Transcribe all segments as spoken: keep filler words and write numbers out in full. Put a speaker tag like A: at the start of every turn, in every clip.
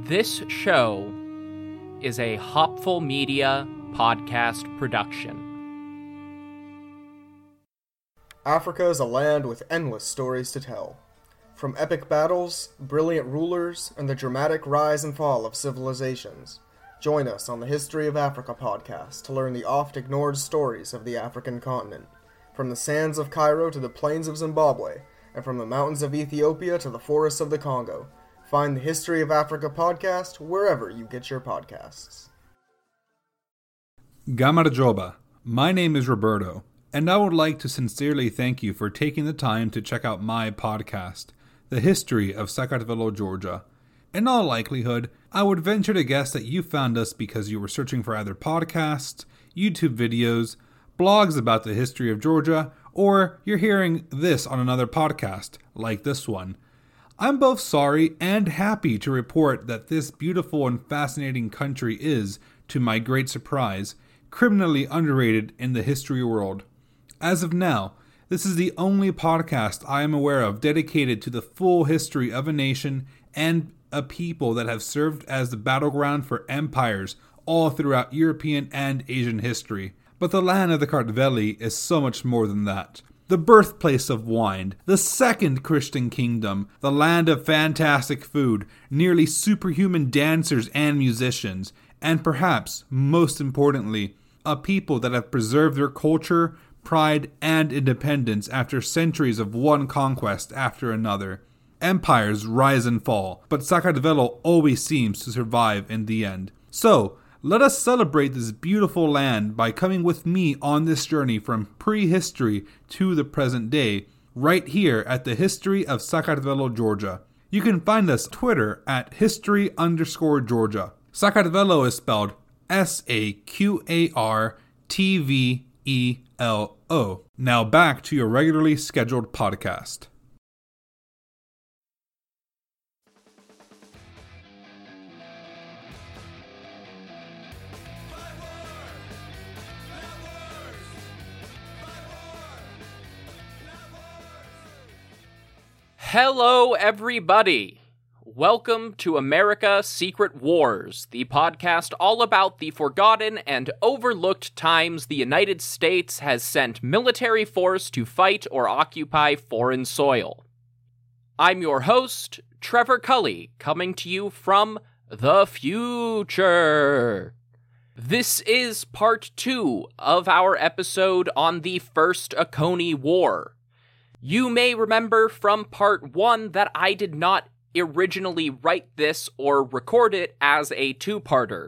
A: This show is a Hopful Media podcast production.
B: Africa is a land with endless stories to tell. From epic battles, brilliant rulers, and the dramatic rise and fall of civilizations, join us on the History of Africa podcast to learn the oft-ignored stories of the African continent. From the sands of Cairo to the plains of Zimbabwe, and from the mountains of Ethiopia to the forests of the Congo, find the History of Africa podcast wherever you get your podcasts.
C: Gamarjoba, my name is Roberto, and I would like to sincerely thank you for taking the time to check out my podcast, The History of Sakartvelo, Georgia. In all likelihood, I would venture to guess that you found us because you were searching for either podcasts, YouTube videos, blogs about the history of Georgia, or you're hearing this on another podcast, like this one. I'm both sorry and happy to report that this beautiful and fascinating country is, to my great surprise, criminally underrated in the history world. As of now, this is the only podcast I am aware of dedicated to the full history of a nation and a people that have served as the battleground for empires all throughout European and Asian history. But the land of the Kartveli is so much more than that. The birthplace of wine, the second Christian kingdom, the land of fantastic food, nearly superhuman dancers and musicians, and perhaps, most importantly, a people that have preserved their culture, pride, and independence after centuries of one conquest after another. Empires rise and fall, but Sakartvelo always seems to survive in the end. So, let us celebrate this beautiful land by coming with me on this journey from prehistory to the present day, right here at the History of Sakartvelo, Georgia. You can find us on Twitter at history underscore Georgia. Sakartvelo is spelled S A Q A R T V E L O. Now back to your regularly scheduled podcast.
A: Hello, everybody. Welcome to America Secret Wars, the podcast all about the forgotten and overlooked times the United States has sent military force to fight or occupy foreign soil. I'm your host, Trevor Cully, coming to you from the future. This is part two of our episode on the First Oconee War. You may remember from part one that I did not originally write this or record it as a two-parter.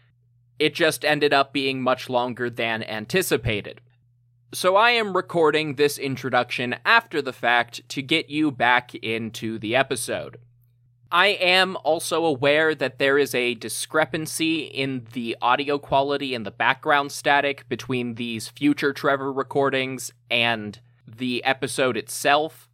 A: It just ended up being much longer than anticipated. So I am recording this introduction after the fact to get you back into the episode. I am also aware that there is a discrepancy in the audio quality and the background static between these future Trevor recordings and the episode itself.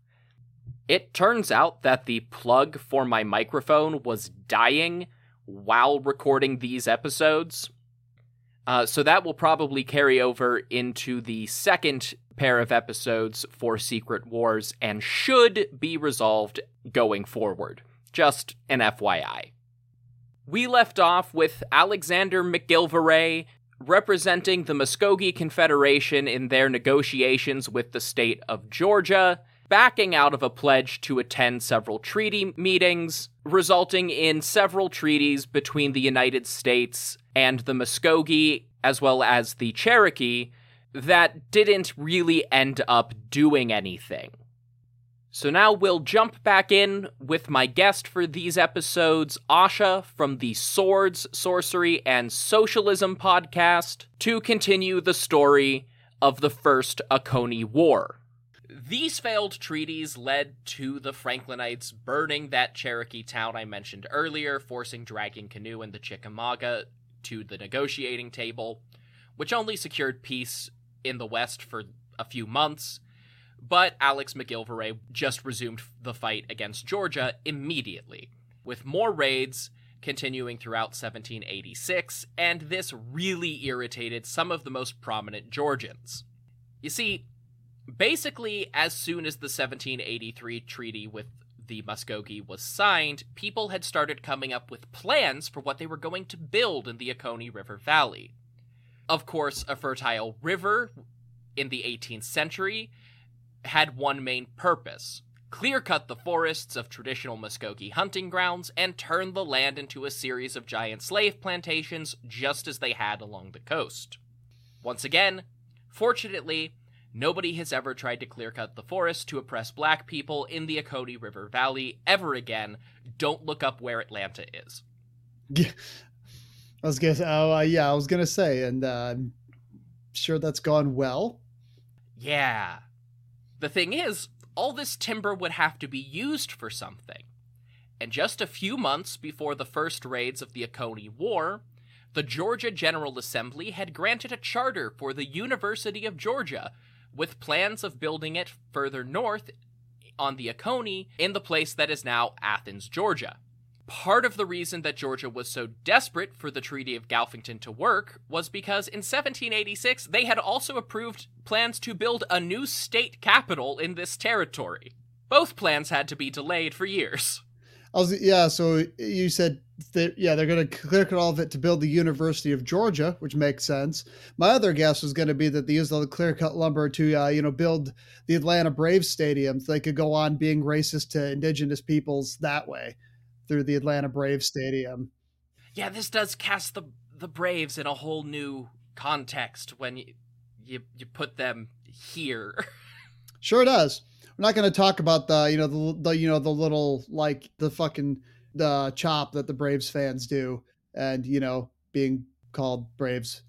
A: It turns out that the plug for my microphone was dying while recording these episodes. Uh, so that will probably carry over into the second pair of episodes for Secret Wars and should be resolved going forward. Just an F Y I. We left off with Alexander McGillivray representing the Muskogee Confederation in their negotiations with the state of Georgia, backing out of a pledge to attend several treaty meetings, resulting in several treaties between the United States and the Muskogee, as well as the Cherokee, that didn't really end up doing anything. So now we'll jump back in with my guest for these episodes, Asha from the Swords, Sorcery, and Socialism podcast, to continue the story of the First Oconee War. These failed treaties led to the Franklinites burning that Cherokee town I mentioned earlier, forcing Dragging Canoe and the Chickamauga to the negotiating table, which only secured peace in the West for a few months. But Alex McGillivray just resumed the fight against Georgia immediately, with more raids continuing throughout seventeen eighty-six, and this really irritated some of the most prominent Georgians. You see, basically, as soon as the seventeen eighty-three treaty with the Muskogee was signed, people had started coming up with plans for what they were going to build in the Oconee River Valley. Of course, a fertile river in the eighteenth century had one main purpose: clear-cut the forests of traditional Muskogee hunting grounds and turn the land into a series of giant slave plantations just as they had along the coast. Once again, fortunately, nobody has ever tried to clear-cut the forest to oppress black people in the Oconee River Valley ever again. Don't look up where Atlanta is.
D: Yeah, I was gonna. Oh, uh, yeah, I was gonna say, and uh, I'm sure that's gone well.
A: Yeah. The thing is, all this timber would have to be used for something. And just a few months before the first raids of the Oconee War, the Georgia General Assembly had granted a charter for the University of Georgia, with plans of building it further north on the Oconee in the place that is now Athens, Georgia. Part of the reason that Georgia was so desperate for the Treaty of Galveston to work was because in seventeen eighty-six they had also approved plans to build a new state capital in this territory. Both plans had to be delayed for years.
D: I was, yeah, so you said, that, yeah, they're going to clear cut all of it to build the University of Georgia, which makes sense. My other guess was going to be that they used all the clear cut lumber to, uh, you know, build the Atlanta Braves Stadium so they could go on being racist to indigenous peoples that way through the Atlanta Braves Stadium.
A: Yeah, this does cast the the Braves in a whole new context when you you, you put them here.
D: Sure does. We're not going to talk about the, you know, the, the, you know, the little, like the fucking, the chop that the Braves fans do and, you know, being called Braves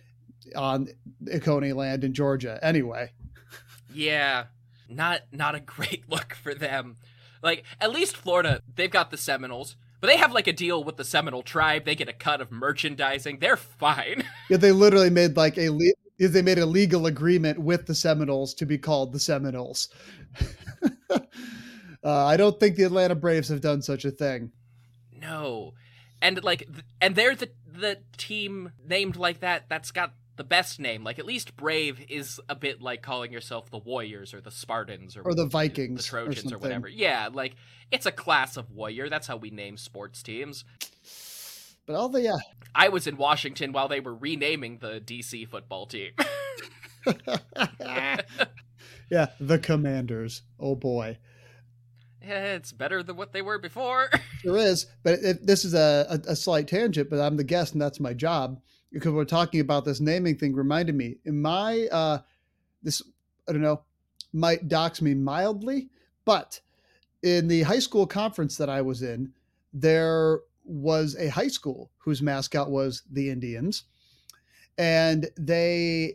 D: on Oconee land in Georgia. Anyway.
A: Yeah. Not, not a great look for them. Like, at least Florida, they've got the Seminoles, but they have like a deal with the Seminole tribe. They get a cut of merchandising. They're fine.
D: Yeah. They literally made like a, le- they made a legal agreement with the Seminoles to be called the Seminoles. uh, I don't think the Atlanta Braves have done such a thing.
A: No. And like, th- and they're the, the team named like that that's got the best name. Like, at least Brave is a bit like calling yourself the Warriors or the Spartans or,
D: or the Vikings,
A: the Trojans
D: or,
A: or whatever. Yeah, like, it's a class of warrior. That's how we name sports teams.
D: But all the, yeah.
A: I was in Washington while they were renaming the D C football team.
D: Yeah, the Commanders. Oh boy.
A: Yeah, it's better than what they were before.
D: Sure is, but it, this is a, a, a slight tangent, but I'm the guest and that's my job. Because we're talking about this naming thing reminded me. In my, uh, this, I don't know, might dox me mildly, but in the high school conference that I was in, there was a high school whose mascot was the Indians. And they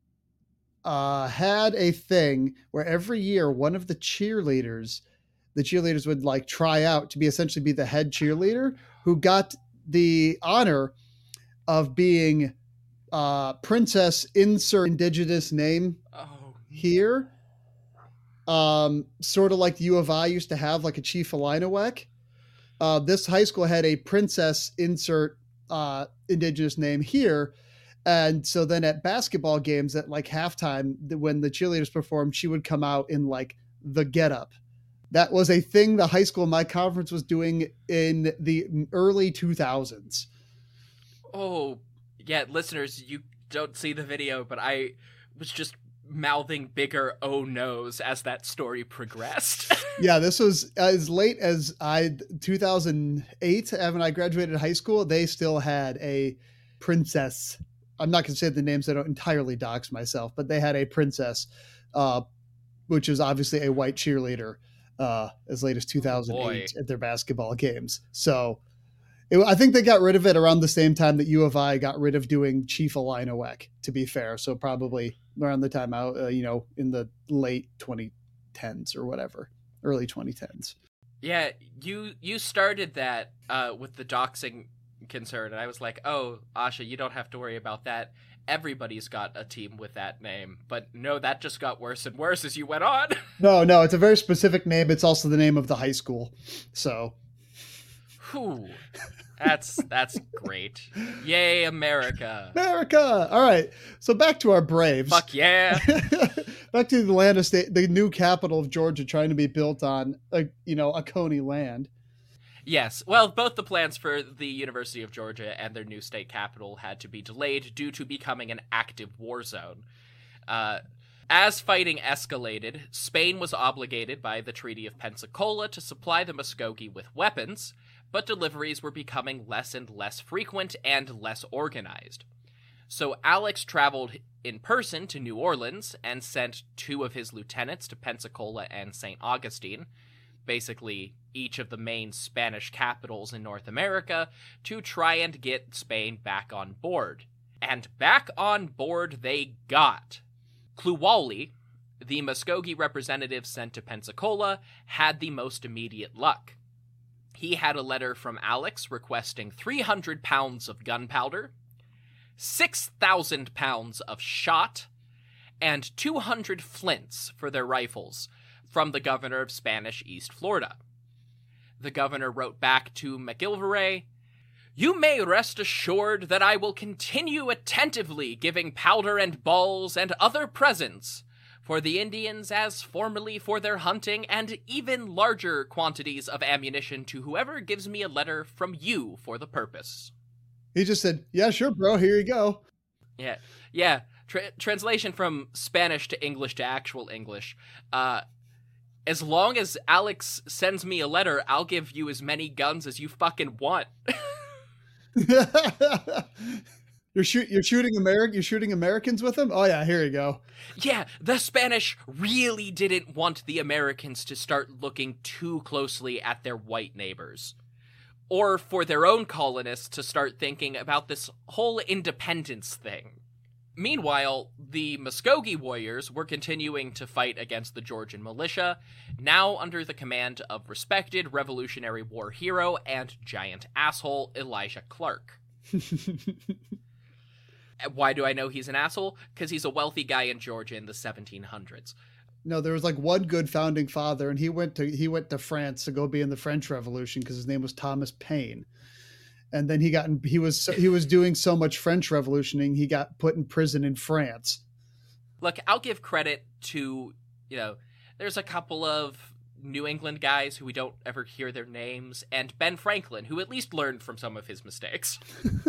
D: uh, had a thing where every year one of the cheerleaders, the cheerleaders would like try out to be essentially be the head cheerleader, who got the honor of being uh, Princess insert indigenous name
A: Oh.
D: here. Um, sort of like the U of I used to have like a Chief Illiniwek. Uh, this high school had a Princess insert uh, indigenous name here. And so then at basketball games at like halftime, when the cheerleaders performed, she would come out in like the getup. That was a thing the high school in my conference was doing in the early two thousands.
A: Oh, yeah, listeners, you don't see the video, but I was just mouthing bigger oh no's as that story progressed.
D: Yeah, this was as late as I two thousand eight, when I graduated high school. They still had a princess. I'm not going to say the names. I don't entirely dox myself, but they had a princess, uh, which is obviously a white cheerleader, uh, as late as two thousand eight
A: Boy.
D: at their basketball games. So it, I think they got rid of it around the same time that U of I got rid of doing Chief Illiniwek, to be fair. So probably around the time out, uh, you know, in the late twenty tens or whatever, early twenty tens.
A: Yeah, you you started that uh, with the doxing concern, and I was like, oh, Asha, you don't have to worry about that. Everybody's got a team with that name. But no, that just got worse and worse as you went on.
D: No, no, it's a very specific name. It's also the name of the high school. So,
A: Whew. That's that's great. Yay, America.
D: America. All right. So back to our Braves.
A: Fuck yeah.
D: Back to the land estate, the new capital of Georgia trying to be built on, a, you know, Oconee land.
A: Yes. Well, both the plans for the University of Georgia and their new state capital had to be delayed due to becoming an active war zone. Uh, as fighting escalated, Spain was obligated by the Treaty of Pensacola to supply the Muskogee with weapons, but deliveries were becoming less and less frequent and less organized. So Alex traveled in person to New Orleans and sent two of his lieutenants to Pensacola and Saint Augustine, basically each of the main Spanish capitals in North America, to try and get Spain back on board. And back on board they got. Kluwali, the Muskogee representative sent to Pensacola, had the most immediate luck. He had a letter from Alex requesting three hundred pounds of gunpowder, six thousand pounds of shot, and two hundred flints for their rifles from the governor of Spanish East Florida. The governor wrote back to McIlvray, "You may rest assured that I will continue attentively giving powder and balls and other presents for the Indians as formerly for their hunting, and even larger quantities of ammunition to whoever gives me a letter from you for the purpose."
D: He just said, "Yeah, sure, bro, here you go."
A: Yeah, yeah. Tra- translation from Spanish to English to actual English. Uh, as long as Alex sends me a letter, I'll give you as many guns as you fucking want.
D: You're shoot. You're shooting American. You're shooting Americans with them. Oh yeah, here you go.
A: Yeah, the Spanish really didn't want the Americans to start looking too closely at their white neighbors, or for their own colonists to start thinking about this whole independence thing. Meanwhile, the Muskogee warriors were continuing to fight against the Georgian militia, now under the command of respected Revolutionary War hero and giant asshole Elijah Clark. Why do I know he's an asshole? Because he's a wealthy guy in Georgia in the seventeen hundreds.
D: No, there was like one good founding father, and he went to he went to France to go be in the French Revolution because his name was Thomas Paine. And then he got in, he was he was doing so much French revolutioning, he got put in prison in France.
A: Look, I'll give credit to, you know, there's a couple of New England guys who we don't ever hear their names, and Ben Franklin, who at least learned from some of his mistakes.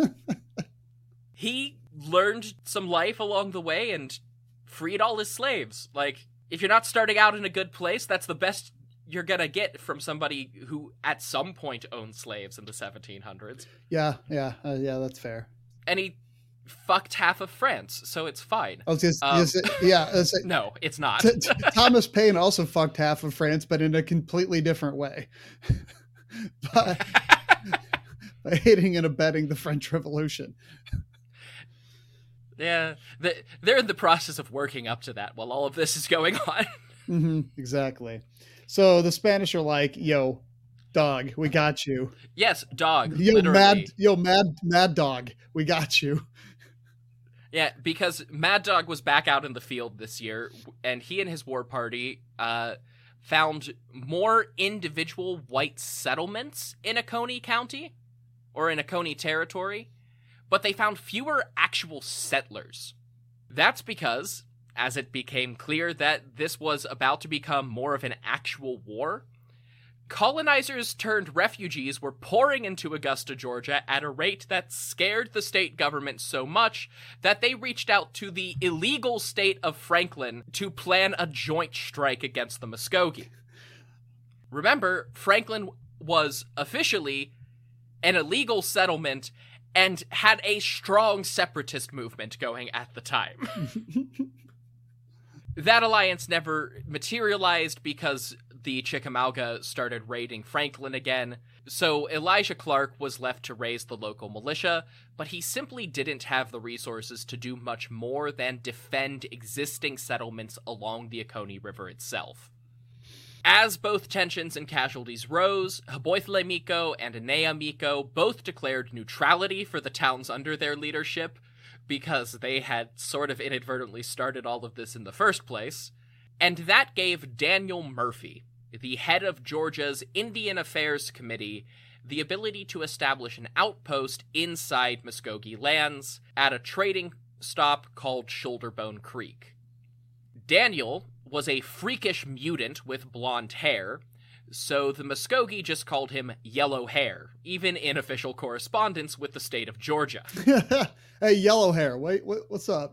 A: He learned some life along the way and freed all his slaves. Like, if you're not starting out in a good place, that's the best you're gonna get from somebody who at some point owned slaves in the seventeen hundreds.
D: Yeah, yeah, uh, yeah, that's fair.
A: And he fucked half of France, so it's fine.
D: I was just,
A: Um,
D: just yeah. It's,
A: No, it's not.
D: t- t- Thomas Paine also fucked half of France, but in a completely different way. by, by aiding and abetting the French Revolution.
A: Yeah, the, they're in the process of working up to that while all of this is going on.
D: Mm-hmm, exactly. So the Spanish are like, "Yo, dog, we got you."
A: Yes, dog.
D: Yo,
A: literally.
D: mad, yo, mad, mad dog, we got you.
A: Yeah, because Mad Dog was back out in the field this year, and he and his war party uh, found more individual white settlements in Oconee County, or in Oconee Territory, but they found fewer actual settlers. That's because, as it became clear that this was about to become more of an actual war, colonizers turned refugees were pouring into Augusta, Georgia at a rate that scared the state government so much that they reached out to the illegal state of Franklin to plan a joint strike against the Muskogee. Remember, Franklin was officially an illegal settlement and had a strong separatist movement going at the time. That alliance never materialized because the Chickamauga started raiding Franklin again, so Elijah Clark was left to raise the local militia, but he simply didn't have the resources to do much more than defend existing settlements along the Oconee River itself. As both tensions and casualties rose, Haboithle Miko and Anea Miko both declared neutrality for the towns under their leadership, because they had sort of inadvertently started all of this in the first place, and that gave Daniel Murphy, the head of Georgia's Indian Affairs Committee, the ability to establish an outpost inside Muskogee lands at a trading stop called Shoulderbone Creek. Daniel was a freakish mutant with blonde hair, so the Muskogee just called him Yellow Hair, even in official correspondence with the state of Georgia.
D: Hey, Yellow Hair, wait, what, what's up?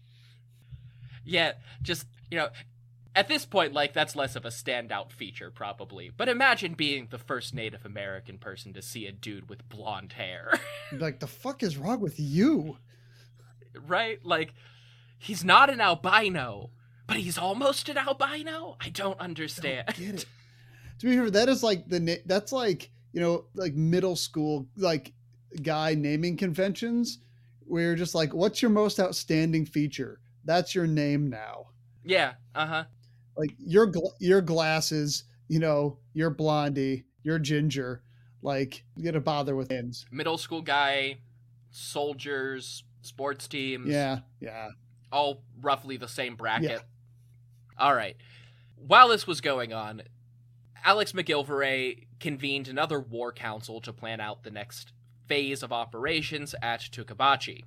A: Yeah, just, you know, at this point, like, that's less of a standout feature, probably. But imagine being the first Native American person to see a dude with blonde hair.
D: Like, the fuck is wrong with you?
A: Right? Like, he's not an albino, but he's almost an albino? I don't understand.
D: I don't get it. To be fair, that is like the that's like, you know, like middle school like guy naming conventions where you're just like, what's your most outstanding feature? That's your name now.
A: Yeah. Uh-huh.
D: Like your gl- your glasses, you know, you're Blondie, you're Ginger. Like, you gotta bother with names.
A: Middle school guy, soldiers, sports teams.
D: Yeah. Yeah.
A: All roughly the same bracket.
D: Yeah.
A: All right. While this was going on, Alex McGillivray convened another war council to plan out the next phase of operations at Tukabachi.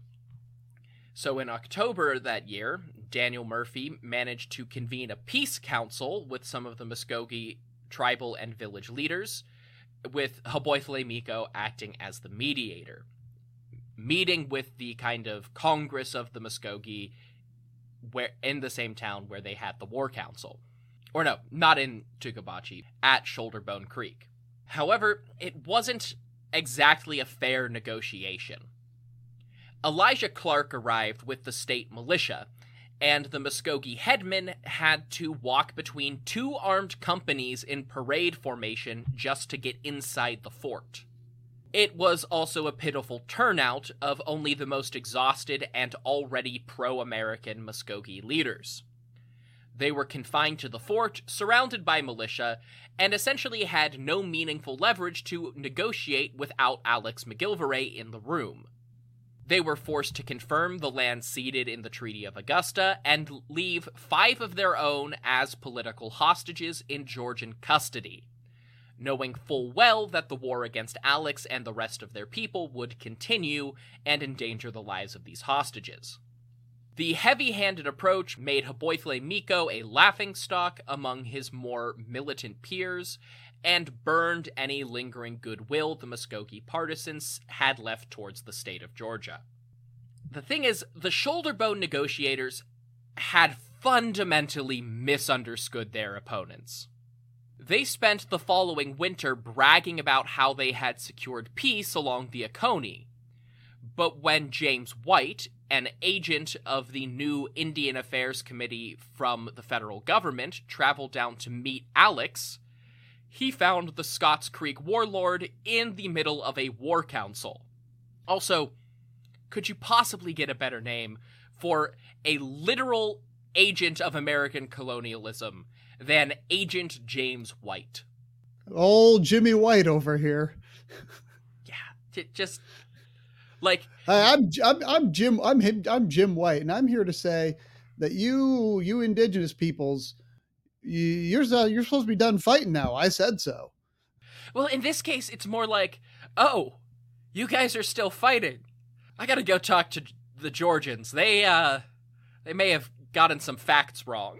A: So in October that year, Daniel Murphy managed to convene a peace council with some of the Muskogee tribal and village leaders, with Haboithle Miko acting as the mediator, meeting with the kind of Congress of the Muskogee where in the same town where they had the war council. Or no, not in Tukabachi, at Shoulderbone Creek. However, it wasn't exactly a fair negotiation. Elijah Clark arrived with the state militia, and the Muskogee headmen had to walk between two armed companies in parade formation just to get inside the fort. It was also a pitiful turnout of only the most exhausted and already pro-American Muskogee leaders. They were confined to the fort, surrounded by militia, and essentially had no meaningful leverage to negotiate without Alex McGillivray in the room. They were forced to confirm the land ceded in the Treaty of Augusta and leave five of their own as political hostages in Georgian custody, knowing full well that the war against Alex and the rest of their people would continue and endanger the lives of these hostages. The heavy-handed approach made Haboithle Miko a laughingstock among his more militant peers, and burned any lingering goodwill the Muskogee partisans had left towards the state of Georgia. The thing is, the Shoulderbone negotiators had fundamentally misunderstood their opponents. They spent the following winter bragging about how they had secured peace along the Oconee, but when James White, an agent of the new Indian Affairs Committee from the federal government, traveled down to meet Alex, he found the Scotts Creek warlord in the middle of a war council. Also, could you possibly get a better name for a literal agent of American colonialism than Agent James White?
D: Old Jimmy White over here.
A: Yeah, just... Like,
D: Hi, I'm I'm I'm Jim I'm him, I'm Jim White, and I'm here to say that you you indigenous peoples, you, you're you're supposed to be done fighting now. I said so.
A: Well, in this case, it's more like, oh, you guys are still fighting. I gotta go talk to the Georgians. They uh, they may have gotten some facts wrong.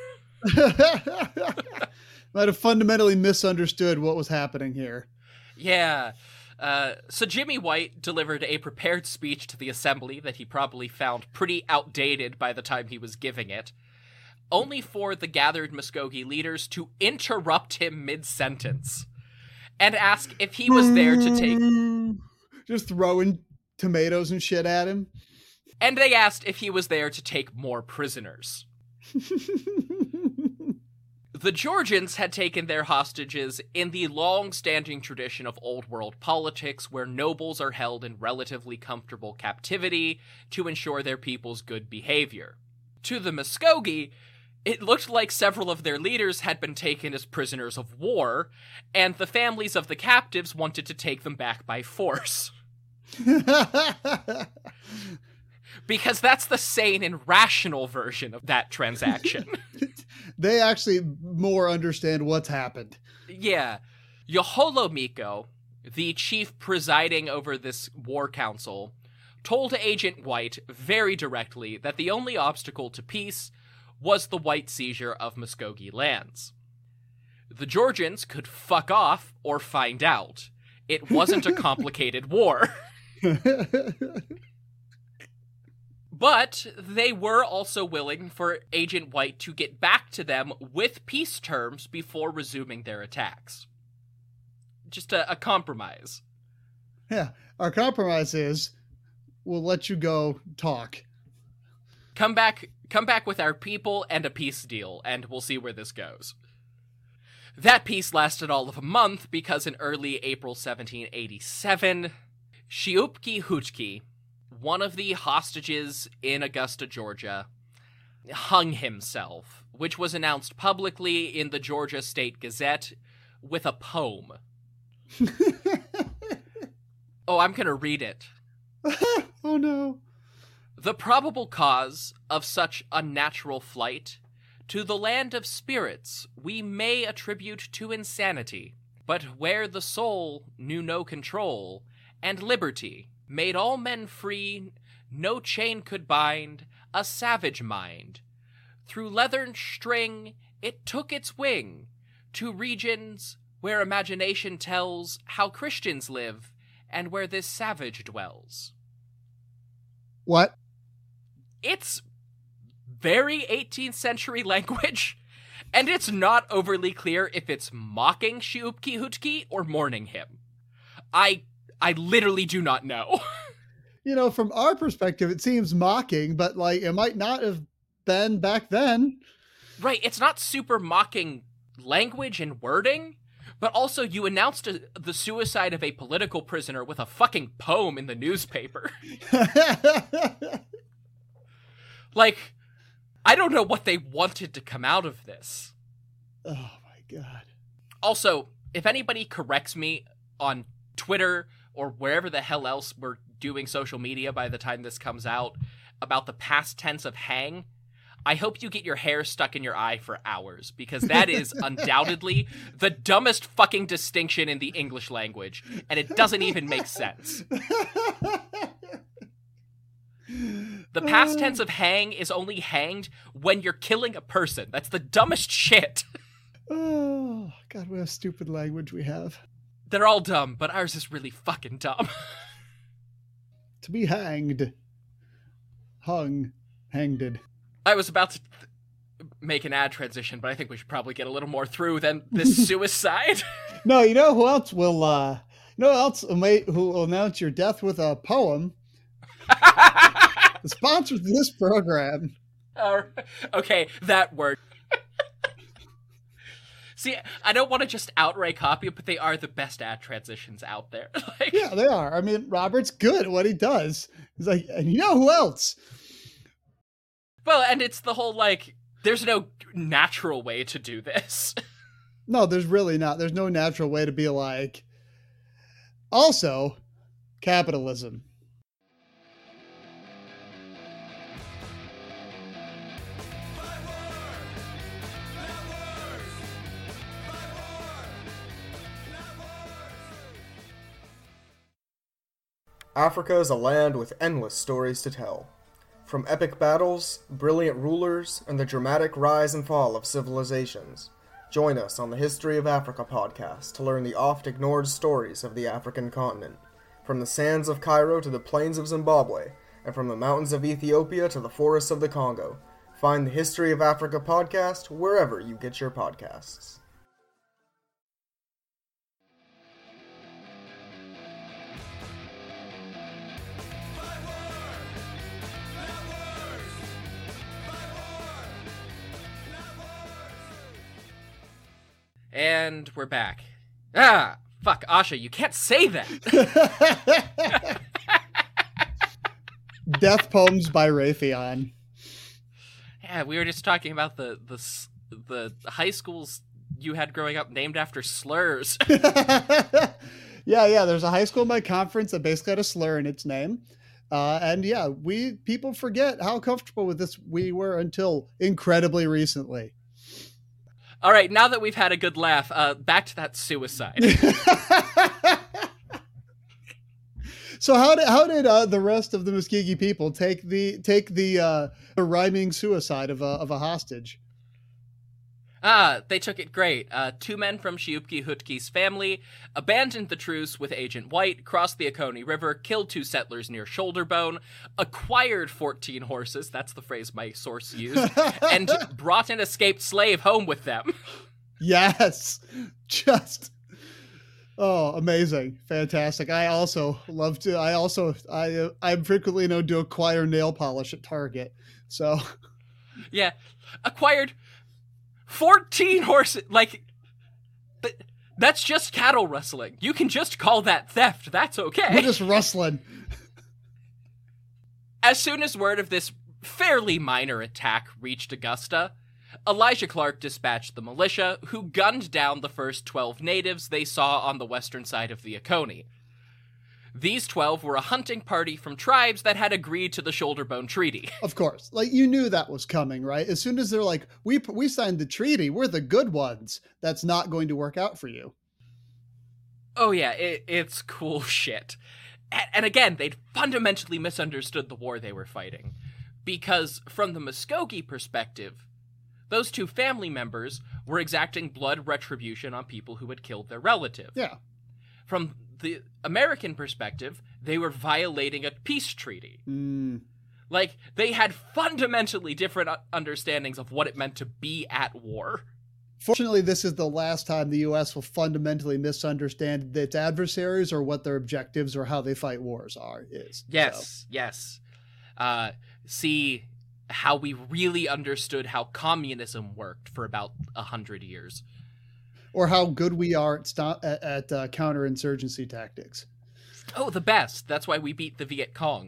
D: Might have fundamentally misunderstood what was happening here.
A: Yeah. Uh, so Jimmy White delivered a prepared speech to the assembly that he probably found pretty outdated by the time he was giving it, only for the gathered Muskogee leaders to interrupt him mid-sentence and ask if he was there to take...
D: Just throwing tomatoes and shit at him.
A: And they asked if he was there to take more prisoners. The Georgians had taken their hostages in the long-standing tradition of Old World politics, where nobles are held in relatively comfortable captivity to ensure their people's good behavior. To the Muskogee, it looked like several of their leaders had been taken as prisoners of war, and the families of the captives wanted to take them back by force. Because that's the sane and rational version of that transaction.
D: they actually more understand what's happened.
A: Yeah. Yoholomiko, the chief presiding over this war council, told Agent White very directly that the only obstacle to peace was the white seizure of Muskogee lands. The Georgians could fuck off or find out. It wasn't a complicated war. But they were also willing for Agent White to get back to them with peace terms before resuming their attacks. Just a, a compromise.
D: Yeah, our compromise is we'll let you go talk.
A: Come back, come back with our people and a peace deal, and we'll see where this goes. That peace lasted all of a month because in early April seventeen eighty-seven, Shiupki Hutki, one of the hostages in Augusta, Georgia, hung himself, which was announced publicly in the Georgia State Gazette with a poem. Oh, I'm gonna read it.
D: Oh no.
A: The probable cause of such unnatural flight to the land of spirits we may attribute to insanity, but where the soul knew no control, and liberty made all men free, no chain could bind a savage mind. Through leathern string it took its wing to regions where imagination tells how Christians live and where this savage dwells.
D: What?
A: It's very eighteenth century language, and it's not overly clear if it's mocking Shiupki Hutki or mourning him. I I literally do not know.
D: You know, from our perspective, it seems mocking, but like it might not have been back then.
A: Right, it's not super mocking language and wording, but also you announced a, the suicide of a political prisoner with a fucking poem in the newspaper. Like, I don't know what they wanted to come out of this.
D: Oh my God.
A: Also, if anybody corrects me on Twitter or wherever the hell else we're doing social media by the time this comes out about the past tense of hang, I hope you get your hair stuck in your eye for hours, because that is undoubtedly the dumbest fucking distinction in the English language, and it doesn't even make sense. The past tense of hang is only hanged when you're killing a person. That's the dumbest shit.
D: Oh, God, what a stupid language we have.
A: They're all dumb, but ours is really fucking dumb.
D: To be hanged. Hung. Hanged.
A: I was about to th- make an ad transition, but I think we should probably get a little more through than this suicide.
D: No, you know who else will, uh, you know who else will, ma- who will announce your death with a poem? The sponsor of this program.
A: Uh, okay, that word. See, I don't want to just outright copy it, but they are the best ad transitions out there. Like,
D: Yeah, they are. I mean, Robert's good at what he does. He's like, and you know who else?
A: well, and it's the whole, like, there's no natural way to do this.
D: No, there's really not. There's no natural way to be like. Also, capitalism.
B: Africa is a land with endless stories to tell. From epic battles, brilliant rulers, and the dramatic rise and fall of civilizations. Join us on the History of Africa podcast to learn the oft-ignored stories of the African continent. From the sands of Cairo to the plains of Zimbabwe, and from the mountains of Ethiopia to the forests of the Congo. Find the History of Africa podcast wherever you get your podcasts.
A: And we're back. Ah, fuck, Asha, you can't say that.
D: Death poems by Raytheon.
A: Yeah, we were just talking about the the s- the high schools you had growing up named after slurs.
D: yeah, yeah. There's a high school in my conference that basically had a slur in its name. Uh, and yeah, we people forget how comfortable with this we were until incredibly recently.
A: All right, now that we've had a good laugh, uh, back to that suicide.
D: So how did how did uh, the rest of the Muskogee people take the take the uh, the rhyming suicide of a of a hostage?
A: Ah, they took it great. Uh, two men from Shiupki Hutki's family abandoned the truce with Agent White, crossed the Oconee River, killed two settlers near Shoulderbone, acquired fourteen horses, that's the phrase my source used, and brought an escaped slave home with them.
D: Yes, just oh, amazing, fantastic. I also love to. I also I uh, I'm frequently known to acquire nail polish at Target. So
A: yeah, acquired fourteen horses. Like th- that's just cattle rustling. You can just call that theft. That's okay.
D: We're just rustling.
A: As soon as word of this fairly minor attack reached Augusta, Elijah Clark dispatched the militia, who gunned down the first twelve natives they saw on the western side of the Oconee. These twelve were a hunting party from tribes that had agreed to the Shoulderbone Treaty.
D: Of course. Like, you knew that was coming, right? As soon as they're like, we we signed the treaty, we're the good ones. That's not going to work out for you.
A: Oh yeah, it, it's cool shit. And, and again, they'd fundamentally misunderstood the war they were fighting. Because from the Muskogee perspective, those two family members were exacting blood retribution on people who had killed their relative.
D: Yeah.
A: From the American perspective, they were violating a peace treaty.
D: Mm.
A: Like, they had fundamentally different understandings of what it meant to be at war.
D: Fortunately, this is the last time the U S will fundamentally misunderstand its adversaries or what their objectives or how they fight wars are. Is
A: Yes,
D: so.
A: yes. Uh, see how we really understood how communism worked for about a hundred years.
D: Or how good we are at, stop, at, at uh, counterinsurgency tactics.
A: Oh, the best. That's why we beat the Viet Cong.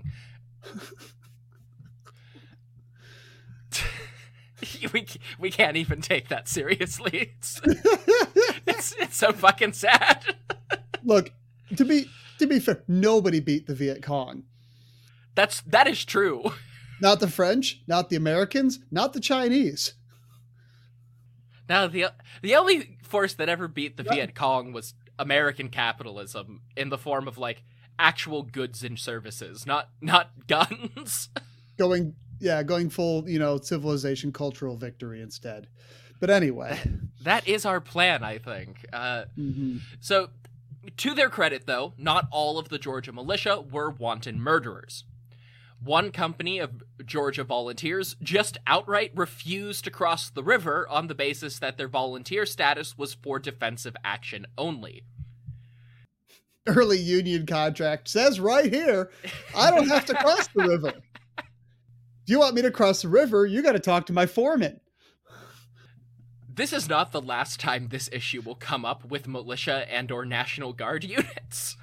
A: we we can't even take that seriously. It's, it's, it's so fucking sad.
D: Look, to be to be fair, nobody beat the Viet Cong.
A: That's that is true.
D: Not the French, not the Americans, not the Chinese.
A: Now, the the only force that ever beat the Viet Cong was American capitalism in the form of, like, actual goods and services, not not guns. Going,
D: yeah, going full, you know, civilization, cultural victory instead. But anyway.
A: That is our plan, I think. Uh,
D: mm-hmm.
A: So, to their credit, though, not all of the Georgia militia were wanton murderers. One company of Georgia volunteers just outright refused to cross the river on the basis that their volunteer status was for defensive action only.
D: Early Union contract says right here, I don't have to cross the river. If you want me to cross the river, you got to talk to my foreman.
A: This is not the last time this issue will come up with militia and or National Guard units.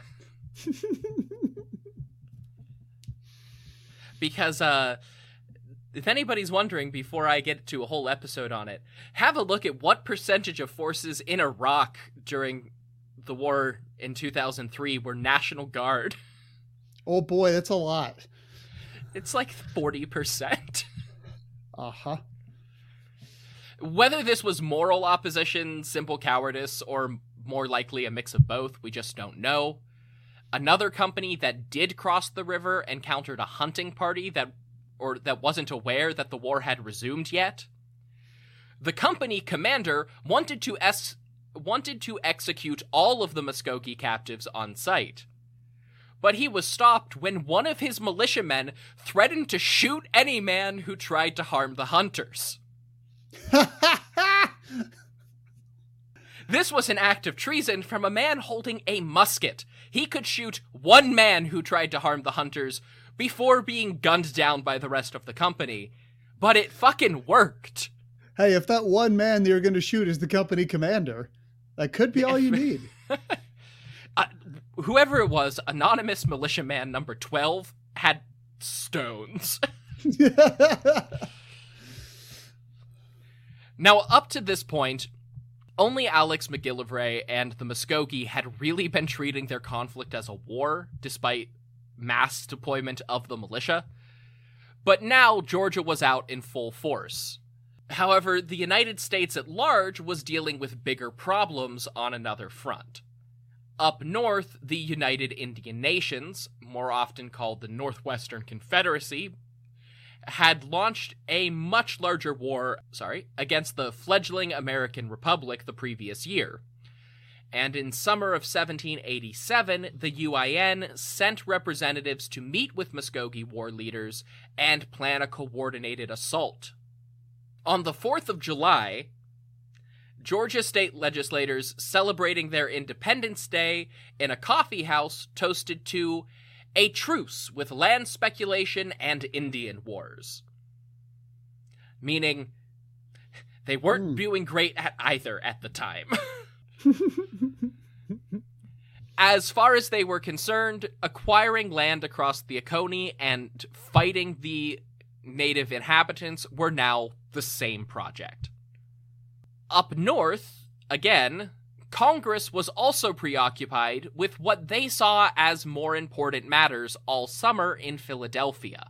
A: Because, uh, if anybody's wondering, before I get to a whole episode on it, have a look at what percentage of forces in Iraq during the war in two thousand three were National Guard.
D: Oh boy, that's a lot.
A: It's like forty percent.
D: Uh-huh.
A: Whether this was moral opposition, simple cowardice, or more likely a mix of both, we just don't know. Another company that did cross the river encountered a hunting party that or that wasn't aware that the war had resumed yet. The company commander wanted to es- wanted to execute all of the Muskogee captives on sight. But he was stopped when one of his militiamen threatened to shoot any man who tried to harm the hunters. This was an act of treason from a man holding a musket. He could shoot one man who tried to harm the hunters before being gunned down by the rest of the company. But it fucking worked.
D: Hey, if that one man that you're going to shoot is the company commander, that could be all you need.
A: uh, whoever it was, anonymous militiaman number twelve had stones. Now, up to this point, only Alex MacGillivray and the Muskogee had really been treating their conflict as a war, despite mass deployment of the militia. But now Georgia was out in full force. However, the United States at large was dealing with bigger problems on another front. Up north, the United Indian Nations, more often called the Northwestern Confederacy, had launched a much larger war, sorry, against the fledgling American Republic the previous year. And in summer of seventeen eighty-seven, the U I N sent representatives to meet with Muskogee war leaders and plan a coordinated assault. On the fourth of July, Georgia state legislators celebrating their Independence Day in a coffee house toasted to a truce with land speculation and Indian wars. Meaning, they weren't mm. doing great at either at the time. As far as they were concerned, acquiring land across the Oconee and fighting the native inhabitants were now the same project. Up north, again, Congress was also preoccupied with what they saw as more important matters all summer in Philadelphia.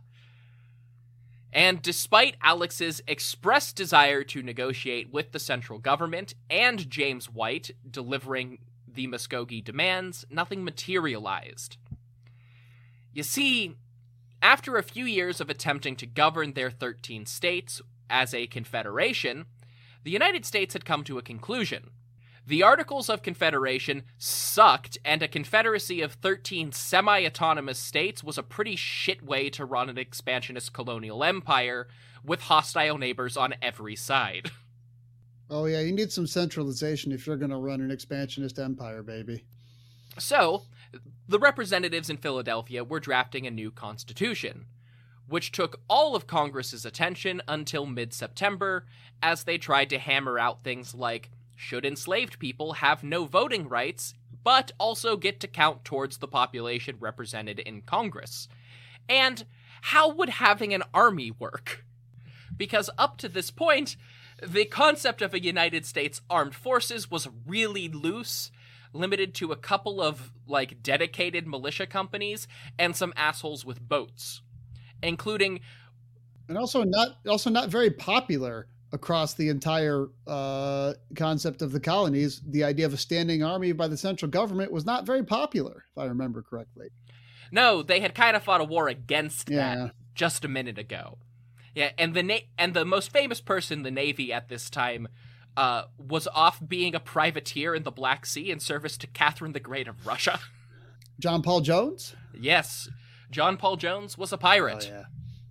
A: And despite Alex's expressed desire to negotiate with the central government and James White delivering the Muskogee demands, nothing materialized. You see, after a few years of attempting to govern their thirteen states as a confederation, the United States had come to a conclusion. The Articles of Confederation sucked, and a confederacy of thirteen semi-autonomous states was a pretty shit way to run an expansionist colonial empire with hostile neighbors on every side.
D: Oh yeah, you need some centralization if you're going to run an expansionist empire, baby.
A: So, the representatives in Philadelphia were drafting a new constitution, which took all of Congress's attention until mid-September as they tried to hammer out things like, should enslaved people have no voting rights, but also get to count towards the population represented in Congress? And how would having an army work? Because up to this point, the concept of a United States armed forces was really loose, limited to a couple of, like, dedicated militia companies and some assholes with boats, including...
D: And also not also not very popular across the entire uh, concept of the colonies. The idea of a standing army by the central government was not very popular, if I remember correctly.
A: No, they had kind of fought a war against
D: yeah.
A: that just a minute ago. Yeah, and the na- and the most famous person in the Navy at this time uh, was off being a privateer in the Black Sea in service to Catherine the Great of Russia.
D: John Paul Jones?
A: Yes, John Paul Jones was a pirate.
D: Oh, yeah.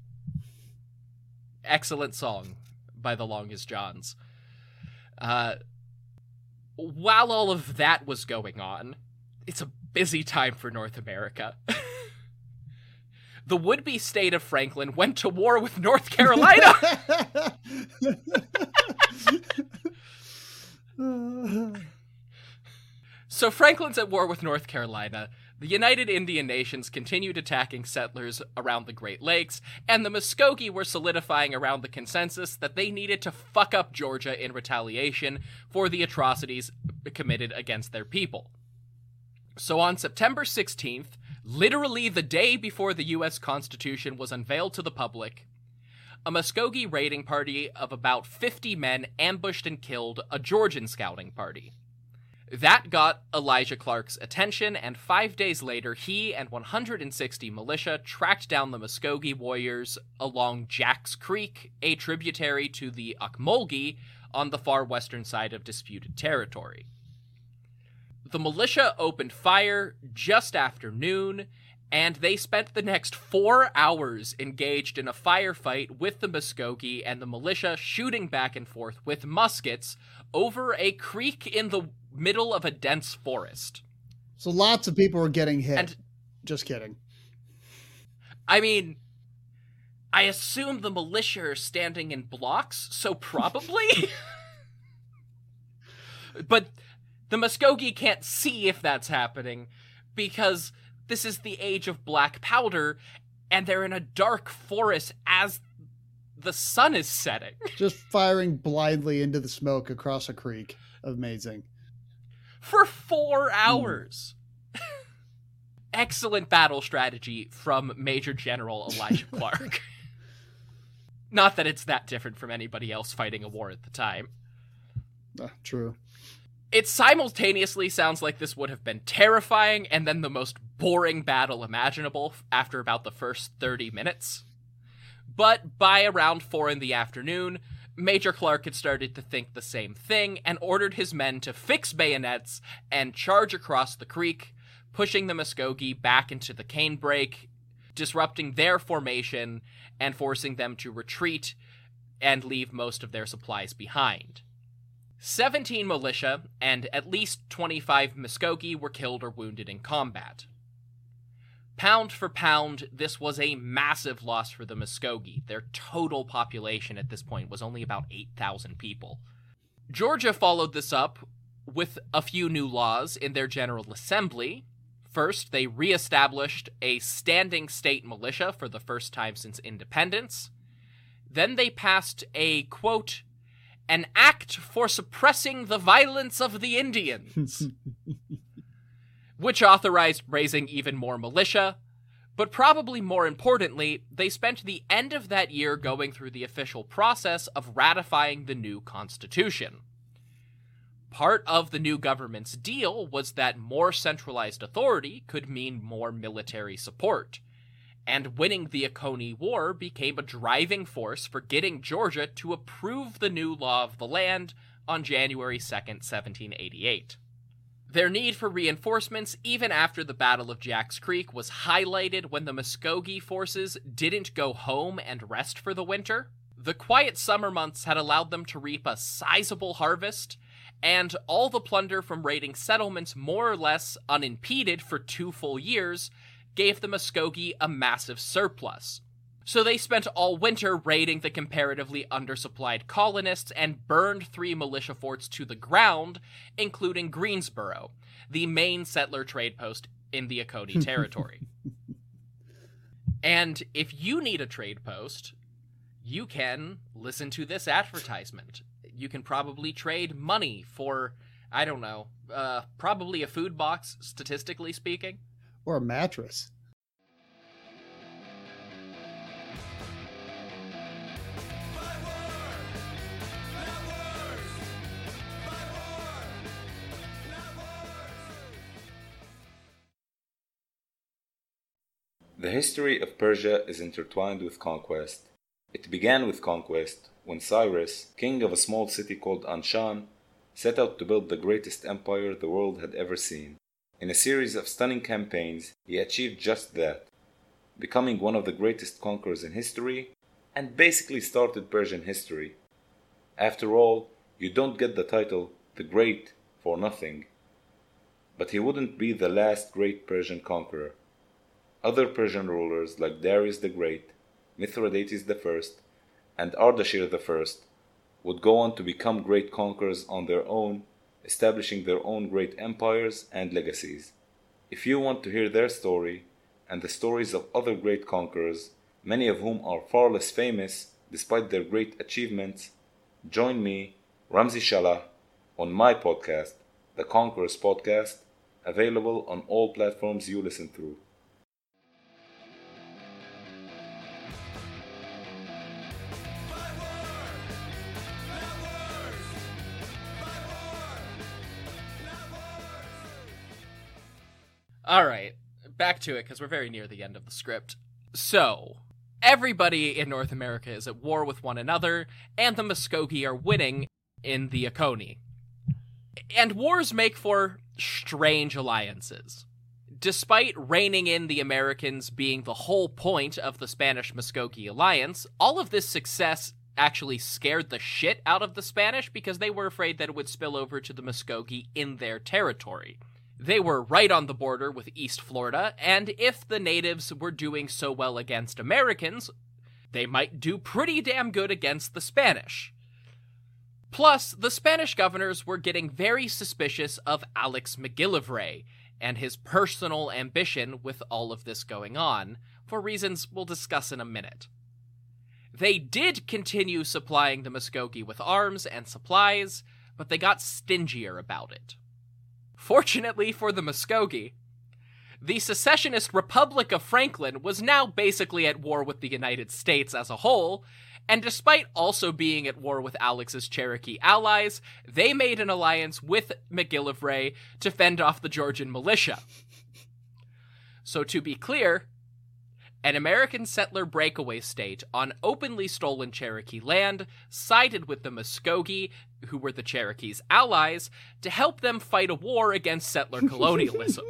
A: Excellent song by the Longest Johns. Uh, while all of that was going on, it's a busy time for North America. The would-be state of Franklin went to war with North Carolina. So Franklin's at war with North Carolina. The United Indian Nations continued attacking settlers around the Great Lakes, and the Muskogee were solidifying around the consensus that they needed to fuck up Georgia in retaliation for the atrocities committed against their people. So on September sixteenth, literally the day before the U S Constitution was unveiled to the public, a Muskogee raiding party of about fifty men ambushed and killed a Georgian scouting party. That got Elijah Clark's attention, and five days later, he and one hundred sixty militia tracked down the Muskogee warriors along Jack's Creek, a tributary to the Ocmulgee on the far western side of disputed territory. The militia opened fire just after noon, and they spent the next four hours engaged in a firefight with the Muskogee and the militia shooting back and forth with muskets over a creek in the middle of a dense forest.
D: So lots of people were getting hit.
A: And,
D: just kidding.
A: I mean, I assume the militia are standing in blocks, so probably. But the Muskogee can't see if that's happening, because this is the age of black powder, and they're in a dark forest as the sun is setting.
D: Just firing blindly into the smoke across a creek. Amazing.
A: For four hours. Mm. Excellent battle strategy from Major General Elijah Clark. Not that it's that different from anybody else fighting a war at the time.
D: Uh, true.
A: It simultaneously sounds like this would have been terrifying and then the most boring battle imaginable after about the first thirty minutes. But by around four in the afternoon, Major Clark had started to think the same thing and ordered his men to fix bayonets and charge across the creek, pushing the Muskogee back into the canebrake, disrupting their formation and forcing them to retreat and leave most of their supplies behind. seventeen militia and at least twenty-five Muskogee were killed or wounded in combat. Pound for pound, this was a massive loss for the Muskogee. Their total population at this point was only about eight thousand people. Georgia followed this up with a few new laws in their General Assembly. First, they reestablished a standing state militia for the first time since independence. Then they passed a, quote, an act for suppressing the violence of the Indians, which authorized raising even more militia. But probably more importantly, they spent the end of that year going through the official process of ratifying the new Constitution. Part of the new government's deal was that more centralized authority could mean more military support, and winning the Oconee War became a driving force for getting Georgia to approve the new law of the land on January second, seventeen eighty-eight. Their need for reinforcements, even after the Battle of Jack's Creek, was highlighted when the Muskogee forces didn't go home and rest for the winter. The quiet summer months had allowed them to reap a sizable harvest, and all the plunder from raiding settlements more or less unimpeded for two full years gave the Muskogee a massive surplus. So they spent all winter raiding the comparatively undersupplied colonists and burned three militia forts to the ground, including Greensboro, the main settler trade post in the Oconee Territory. And if you need a trade post, you can listen to this advertisement. You can probably trade money for, I don't know, uh, probably a food box, statistically speaking.
D: Or a mattress.
E: The history of Persia is intertwined with conquest. It began with conquest when Cyrus, king of a small city called Anshan, set out to build the greatest empire the world had ever seen. In a series of stunning campaigns, he achieved just that, becoming one of the greatest conquerors in history, and basically started Persian history. After all, you don't get the title the Great for nothing. But he wouldn't be the last great Persian conqueror. Other Persian rulers like Darius the Great, Mithridates the First, and Ardashir the First would go on to become great conquerors on their own, establishing their own great empires and legacies. If you want to hear their story, and the stories of other great conquerors, many of whom are far less famous despite their great achievements, join me, Ramzi Shalah, on my podcast, The Conquerors Podcast, available on all platforms you listen through.
A: All right, back to it, because we're very near the end of the script. So, everybody in North America is at war with one another, and the Muskogee are winning in the Oconee. And wars make for strange alliances. Despite reining in the Americans being the whole point of the Spanish-Muskogee alliance, all of this success actually scared the shit out of the Spanish because they were afraid that it would spill over to the Muskogee in their territory. They were right on the border with East Florida, and if the natives were doing so well against Americans, they might do pretty damn good against the Spanish. Plus, the Spanish governors were getting very suspicious of Alex McGillivray and his personal ambition with all of this going on, for reasons we'll discuss in a minute. They did continue supplying the Muskogee with arms and supplies, but they got stingier about it. Fortunately for the Muskogee, the secessionist Republic of Franklin was now basically at war with the United States as a whole, and despite also being at war with Alex's Cherokee allies, they made an alliance with MacGillivray to fend off the Georgian militia. So to be clear, an American settler breakaway state on openly stolen Cherokee land sided with the Muskogee, who were the Cherokees' allies, to help them fight a war against settler colonialism.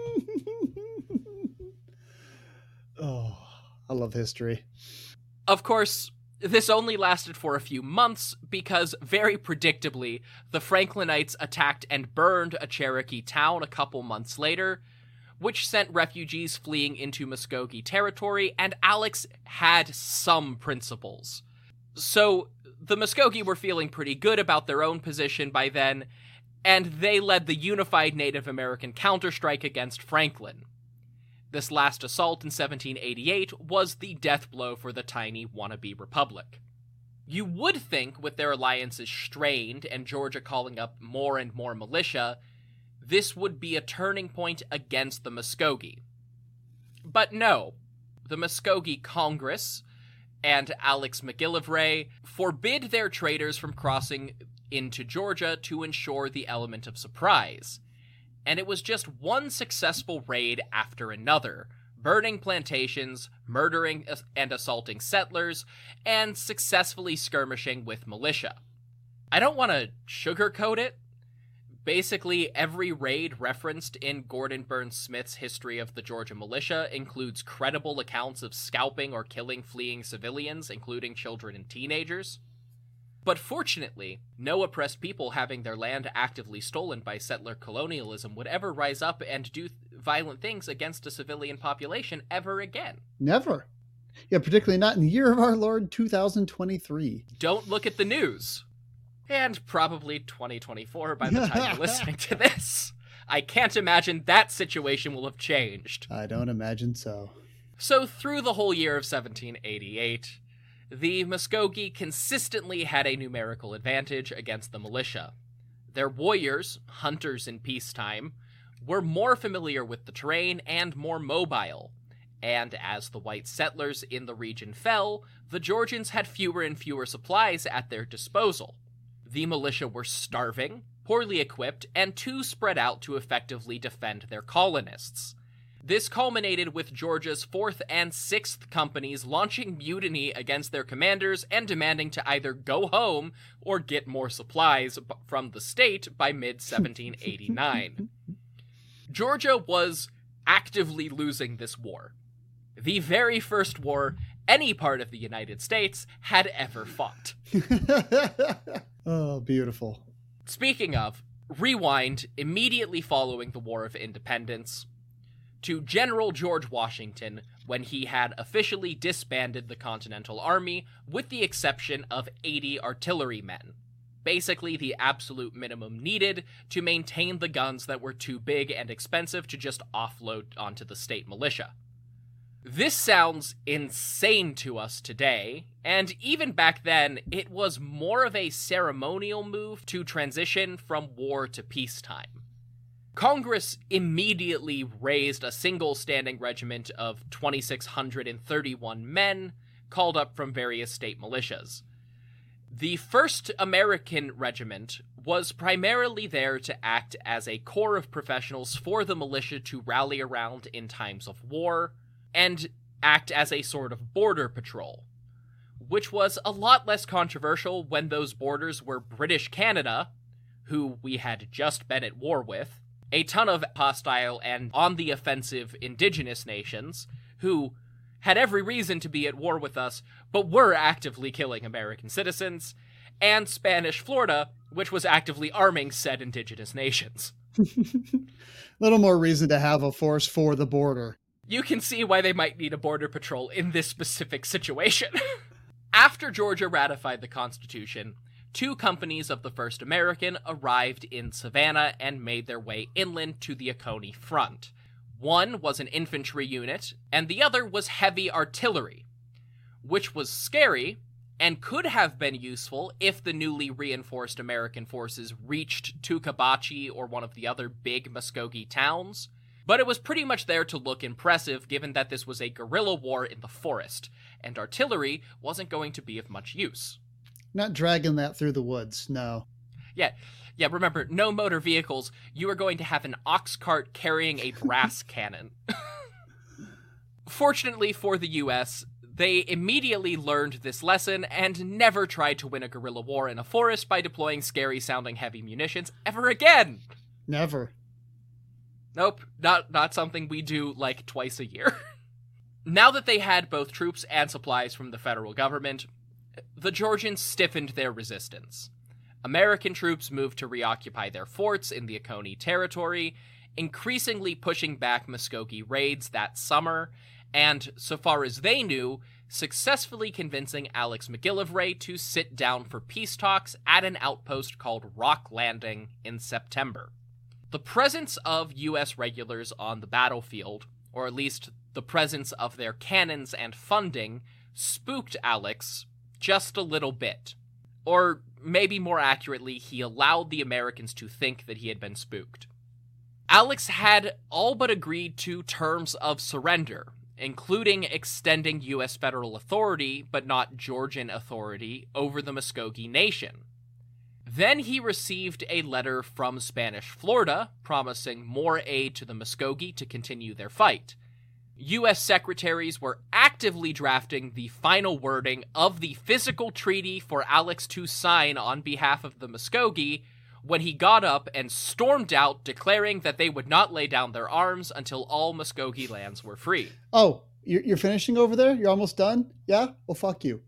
D: Oh, I love history.
A: Of course, this only lasted for a few months because, very predictably, the Franklinites attacked and burned a Cherokee town a couple months later, which sent refugees fleeing into Muskogee territory, and Alex had some principles. So, the Muskogee were feeling pretty good about their own position by then, and they led the unified Native American counterstrike against Franklin. This last assault in seventeen eighty-eight was the death blow for the tiny wannabe republic. You would think, with their alliances strained and Georgia calling up more and more militia, this would be a turning point against the Muskogee. But no, the Muskogee Congress and Alex MacGillivray forbid their traders from crossing into Georgia to ensure the element of surprise. And it was just one successful raid after another, burning plantations, murdering and assaulting settlers, and successfully skirmishing with militia. I don't want to sugarcoat it. Basically, every raid referenced in Gordon Burns Smith's History of the Georgia Militia includes credible accounts of scalping or killing fleeing civilians, including children and teenagers. But fortunately, no oppressed people having their land actively stolen by settler colonialism would ever rise up and do th- violent things against a civilian population ever again.
D: Never. Yeah, particularly not in the year of our Lord two thousand twenty-three.
A: Don't look at the news. And probably twenty twenty-four by the time you're listening to this. I can't imagine that situation will have changed.
D: I don't imagine so.
A: So through the whole year of seventeen eighty-eight, the Muskogee consistently had a numerical advantage against the militia. Their warriors, hunters in peacetime, were more familiar with the terrain and more mobile, and as the white settlers in the region fell, the Georgians had fewer and fewer supplies at their disposal. The militia were starving, poorly equipped, and too spread out to effectively defend their colonists. This culminated with Georgia's fourth and sixth companies launching mutiny against their commanders and demanding to either go home or get more supplies b- from the state by mid seventeen eighty-nine. Georgia was actively losing this war. The very first war any part of the United States had ever fought.
D: Oh, beautiful.
A: Speaking of, rewind immediately following the War of Independence to General George Washington when he had officially disbanded the Continental Army with the exception of eighty artillerymen, basically the absolute minimum needed to maintain the guns that were too big and expensive to just offload onto the state militia. This sounds insane to us today, and even back then, it was more of a ceremonial move to transition from war to peacetime. Congress immediately raised a single standing regiment of two thousand six hundred thirty-one men, called up from various state militias. The first American regiment was primarily there to act as a corps of professionals for the militia to rally around in times of war, and act as a sort of border patrol, which was a lot less controversial when those borders were British Canada, who we had just been at war with, a ton of hostile and on-the-offensive indigenous nations, who had every reason to be at war with us, but were actively killing American citizens, and Spanish Florida, which was actively arming said indigenous nations.
D: Little more reason to have a force for the border.
A: You can see why they might need a border patrol in this specific situation. After Georgia ratified the Constitution, two companies of the First American arrived in Savannah and made their way inland to the Oconee Front. One was an infantry unit, and the other was heavy artillery, which was scary and could have been useful if the newly reinforced American forces reached Tukabachi or one of the other big Muskogee towns, But it was pretty much there to look impressive, given that this was a guerrilla war in the forest, and artillery wasn't going to be of much use.
D: Not dragging that through the woods, no.
A: Yeah, yeah, remember, no motor vehicles. You are going to have an ox cart carrying a brass cannon. Fortunately for the U S, they immediately learned this lesson and never tried to win a guerrilla war in a forest by deploying scary-sounding heavy munitions ever again.
D: Never.
A: Nope, not not something we do, like, twice a year. Now that they had both troops and supplies from the federal government, the Georgians stiffened their resistance. American troops moved to reoccupy their forts in the Oconee Territory, increasingly pushing back Muskogee raids that summer, and, so far as they knew, successfully convincing Alex MacGillivray to sit down for peace talks at an outpost called Rock Landing in September. The presence of U S regulars on the battlefield, or at least the presence of their cannons and funding, spooked Alex just a little bit. Or maybe more accurately, he allowed the Americans to think that he had been spooked. Alex had all but agreed to terms of surrender, including extending U S federal authority, but not Georgian authority, over the Muskogee Nation. Then he received a letter from Spanish Florida promising more aid to the Muskogee to continue their fight. U S secretaries were actively drafting the final wording of the physical treaty for Alex to sign on behalf of the Muskogee when he got up and stormed out, declaring that they would not lay down their arms until all Muskogee lands were free.
D: Oh, you're, you're finishing over there? You're almost done? Yeah? Well, fuck you.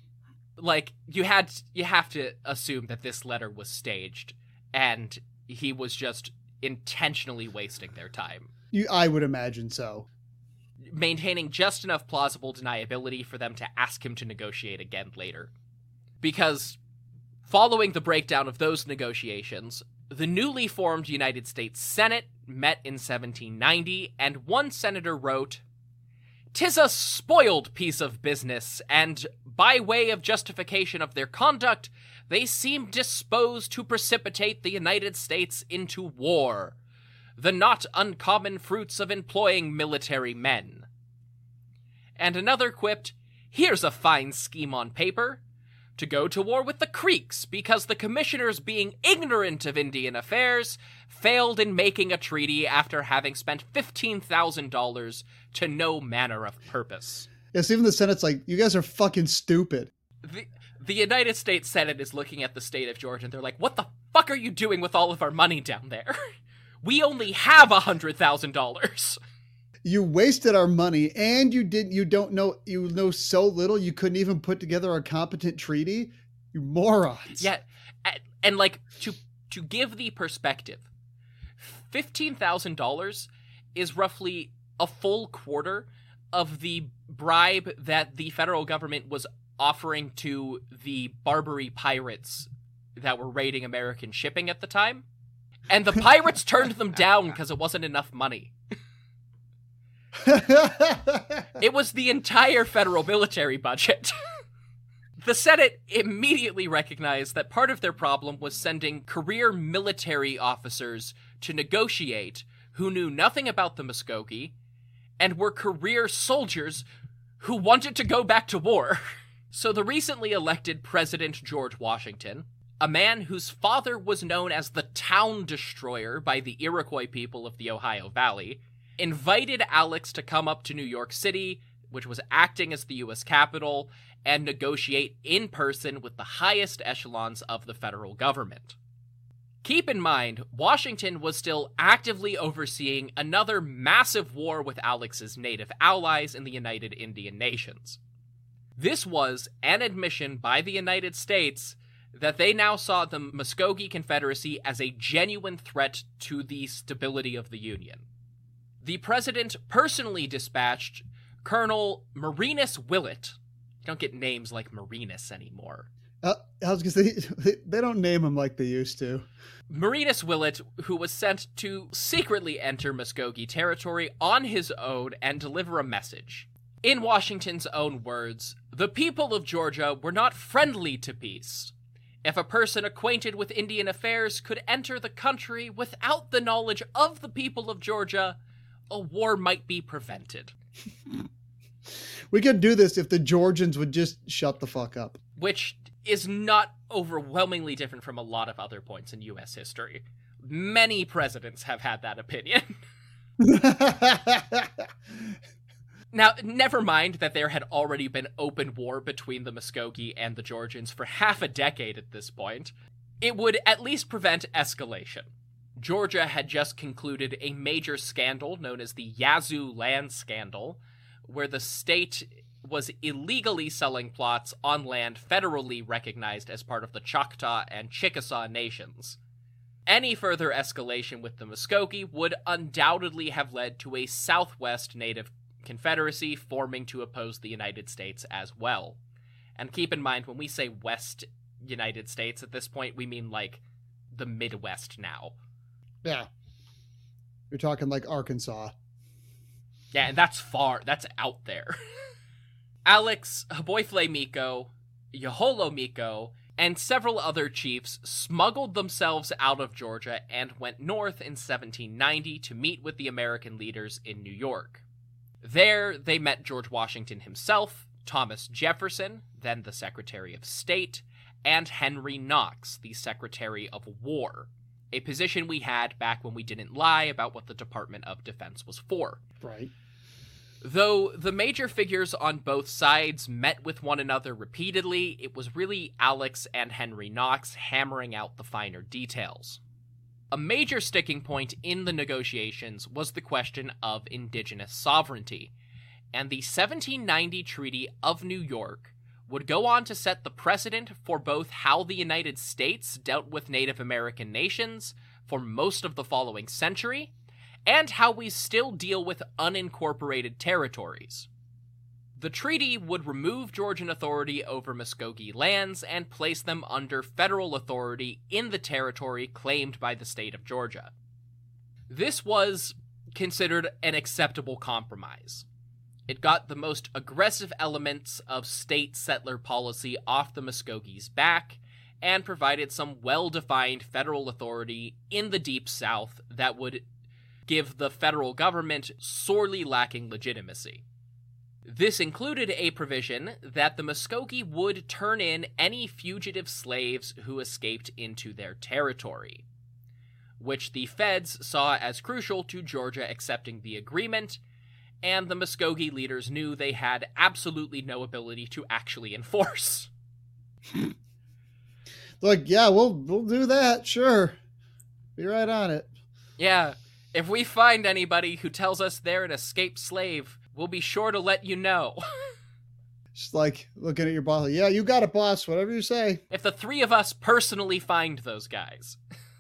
A: Like, you had you have to assume that this letter was staged, and he was just intentionally wasting their time.
D: You, I would imagine so.
A: Maintaining just enough plausible deniability for them to ask him to negotiate again later. Because following the breakdown of those negotiations, the newly formed United States Senate met in seventeen ninety, and one senator wrote, "'Tis a spoiled piece of business, and by way of justification of their conduct, they seem disposed to precipitate the United States into war, the not uncommon fruits of employing military men." And another quipped, "Here's a fine scheme on paper. To go to war with the Creeks because the commissioners, being ignorant of Indian affairs, failed in making a treaty after having spent fifteen thousand dollars to no manner of purpose."
D: Yes, even the Senate's like, you guys are fucking stupid.
A: The, the United States Senate is looking at the state of Georgia and they're like, what the fuck are you doing with all of our money down there? We only have one hundred thousand dollars.
D: You wasted our money, and you didn't. You don't know. You know so little. You couldn't even put together a competent treaty. You morons.
A: Yeah, and, and like to to give the perspective, fifteen thousand dollars is roughly a full quarter of the bribe that the federal government was offering to the Barbary pirates that were raiding American shipping at the time, and the pirates turned them down because it wasn't enough money. It was the entire federal military budget. The Senate immediately recognized that part of their problem was sending career military officers to negotiate who knew nothing about the Muskogee and were career soldiers who wanted to go back to war. So the recently elected President George Washington, a man whose father was known as the Town Destroyer by the Iroquois people of the Ohio Valley, invited Alex to come up to New York City, which was acting as the U S capital, and negotiate in person with the highest echelons of the federal government. Keep in mind, Washington was still actively overseeing another massive war with Alex's native allies in the United Indian Nations. This was an admission by the United States that they now saw the Muskogee Confederacy as a genuine threat to the stability of the Union. The president personally dispatched Colonel Marinus Willett. You don't get names like Marinus anymore.
D: Uh, I was going to say, they don't name him like they used to.
A: Marinus Willett, who was sent to secretly enter Muskogee territory on his own and deliver a message. In Washington's own words, "The people of Georgia were not friendly to peace. If a person acquainted with Indian affairs could enter the country without the knowledge of the people of Georgia, a war might be prevented.
D: We could do this if the Georgians would just shut the fuck up.
A: Which is not overwhelmingly different from a lot of other points in U S history. Many presidents have had that opinion. Now, never mind that there had already been open war between the Muskogee and the Georgians for half a decade at this point. It would at least prevent escalation. Georgia had just concluded a major scandal known as the Yazoo Land Scandal, where the state was illegally selling plots on land federally recognized as part of the Choctaw and Chickasaw nations. Any further escalation with the Muskogee would undoubtedly have led to a Southwest Native Confederacy forming to oppose the United States as well. And keep in mind, when we say West United States at this point, we mean like the Midwest now.
D: Yeah. You're talking like Arkansas.
A: Yeah, and that's far, that's out there. Alex Haboifle Miko, Yaholo Miko, and several other chiefs smuggled themselves out of Georgia and went north in seventeen ninety to meet with the American leaders in New York. There, they met George Washington himself, Thomas Jefferson, then the Secretary of State, and Henry Knox, the Secretary of War, a position we had back when we didn't lie about what the Department of Defense was for.
D: Right.
A: Though the major figures on both sides met with one another repeatedly, it was really Alex and Henry Knox hammering out the finer details. A major sticking point in the negotiations was the question of indigenous sovereignty, and the seventeen ninety Treaty of New York would go on to set the precedent for both how the United States dealt with Native American nations for most of the following century, and how we still deal with unincorporated territories. The treaty would remove Georgian authority over Muskogee lands and place them under federal authority in the territory claimed by the state of Georgia. This was considered an acceptable compromise. It got the most aggressive elements of state settler policy off the Muskogee's back, and provided some well-defined federal authority in the Deep South that would give the federal government sorely lacking legitimacy. This included a provision that the Muskogee would turn in any fugitive slaves who escaped into their territory, which the feds saw as crucial to Georgia accepting the agreement, and the Muskogee leaders knew they had absolutely no ability to actually enforce.
D: Like, yeah, we'll we'll do that, sure. Be right on it.
A: Yeah, if we find anybody who tells us they're an escaped slave, we'll be sure to let you know.
D: Just like looking at your boss, like, yeah, you got it, boss, whatever you say.
A: If the three of us personally find those guys.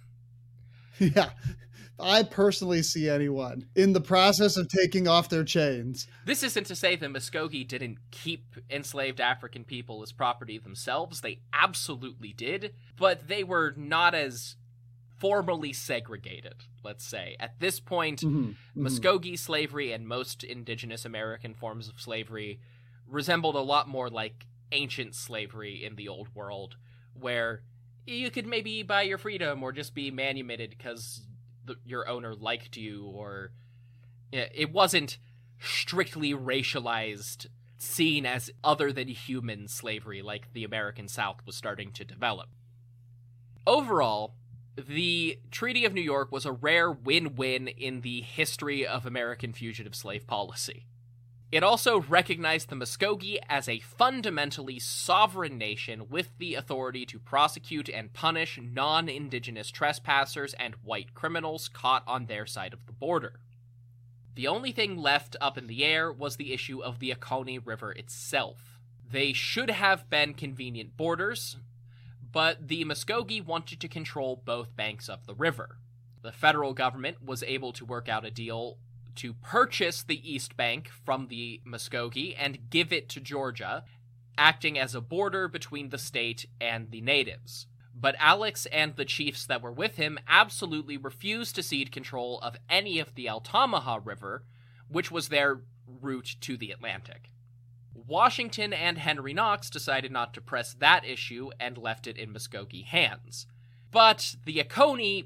D: Yeah, I personally see anyone in the process of taking off their chains.
A: This isn't to say the Muskogee didn't keep enslaved African people as property themselves. They absolutely did, but they were not as formally segregated, let's say. At this point,
D: Mm-hmm.
A: Muskogee slavery and most indigenous American forms of slavery resembled a lot more like ancient slavery in the old world, where you could maybe buy your freedom or just be manumitted because your owner liked you, or it wasn't strictly racialized, seen as other than human slavery like the American South was starting to develop. Overall, the Treaty of New York was a rare win-win in the history of American fugitive slave policy. It also recognized the Muskogee as a fundamentally sovereign nation with the authority to prosecute and punish non-indigenous trespassers and white criminals caught on their side of the border. The only thing left up in the air was the issue of the Oconee River itself. They should have been convenient borders, but the Muskogee wanted to control both banks of the river. The federal government was able to work out a deal to purchase the East Bank from the Muskogee and give it to Georgia, acting as a border between the state and the natives. But Alex and the chiefs that were with him absolutely refused to cede control of any of the Altamaha River, which was their route to the Atlantic. Washington and Henry Knox decided not to press that issue and left it in Muskogee hands. But the Oconee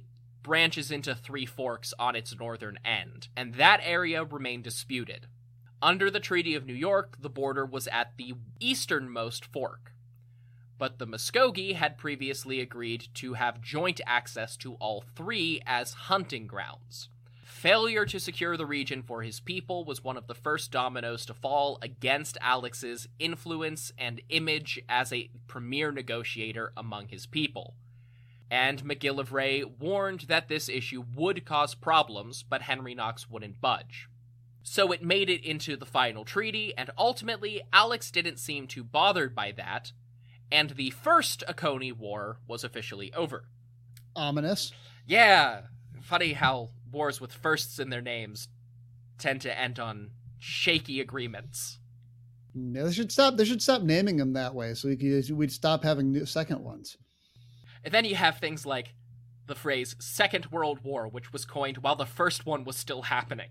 A: branches into Three Forks on its northern end, and that area remained disputed. Under the Treaty of New York, the border was at the easternmost fork, but the Muskogee had previously agreed to have joint access to all three as hunting grounds. Failure to secure the region for his people was one of the first dominoes to fall against Alex's influence and image as a premier negotiator among his people. And MacGillivray warned that this issue would cause problems, but Henry Knox wouldn't budge. So it made it into the final treaty, and ultimately Alex didn't seem too bothered by that, and the First Oconee War was officially over.
D: Ominous.
A: Yeah, funny how wars with firsts in their names tend to end on shaky agreements.
D: Yeah, they should stop. They should stop naming them that way, so we could, we'd stop having new second ones.
A: And then you have things like the phrase Second World War, which was coined while the first one was still happening.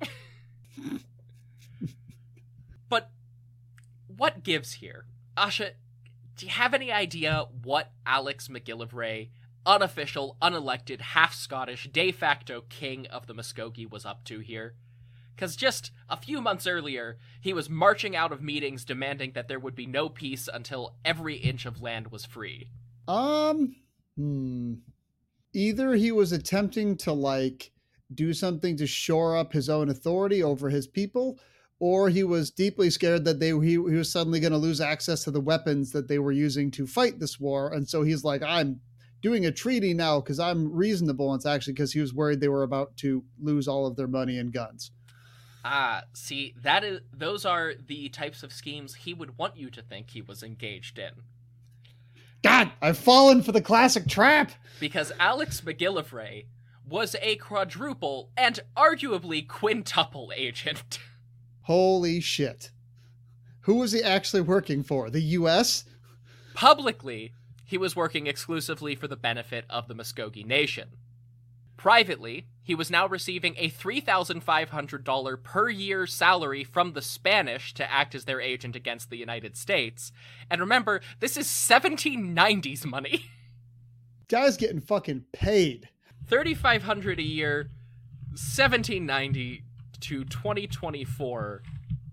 A: But what gives here? Asha, do you have any idea what Alex MacGillivray, unofficial, unelected, half-Scottish, de facto king of the Muskogee, was up to here? Because just a few months earlier, he was marching out of meetings demanding that there would be no peace until every inch of land was free.
D: Um, hmm. Either he was attempting to, like, do something to shore up his own authority over his people, or he was deeply scared that they he, he was suddenly going to lose access to the weapons that they were using to fight this war. And so he's like, I'm doing a treaty now because I'm reasonable. And it's actually because he was worried they were about to lose all of their money and guns.
A: Ah, see, that is those are the types of schemes he would want you to think he was engaged in.
D: God, I've fallen for the classic trap!
A: Because Alex MacGillivray was a quadruple and arguably quintuple agent.
D: Holy shit. Who was he actually working for? The U S?
A: Publicly, he was working exclusively for the benefit of the Muskogee Nation. Privately, he was now receiving a three thousand five hundred dollars per year salary from the Spanish to act as their agent against the United States. And remember, this is seventeen nineties money.
D: Guy's getting fucking paid.
A: thirty-five hundred dollars a year, seventeen ninety to twenty twenty-four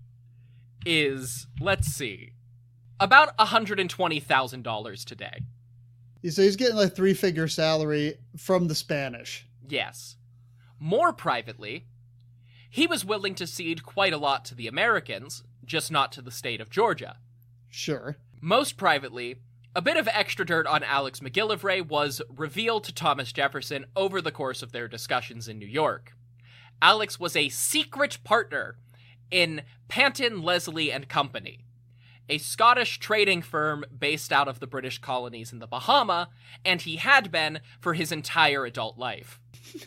A: is, let's see, about one hundred twenty thousand dollars today.
D: So he's getting like three-figure salary from the Spanish.
A: Yes. More privately, he was willing to cede quite a lot to the Americans, just not to the state of Georgia.
D: Sure.
A: Most privately, a bit of extra dirt on Alex MacGillivray was revealed to Thomas Jefferson over the course of their discussions in New York. Alex was a secret partner in Panton, Leslie and Company, a Scottish trading firm based out of the British colonies in the Bahamas, and he had been for his entire adult life.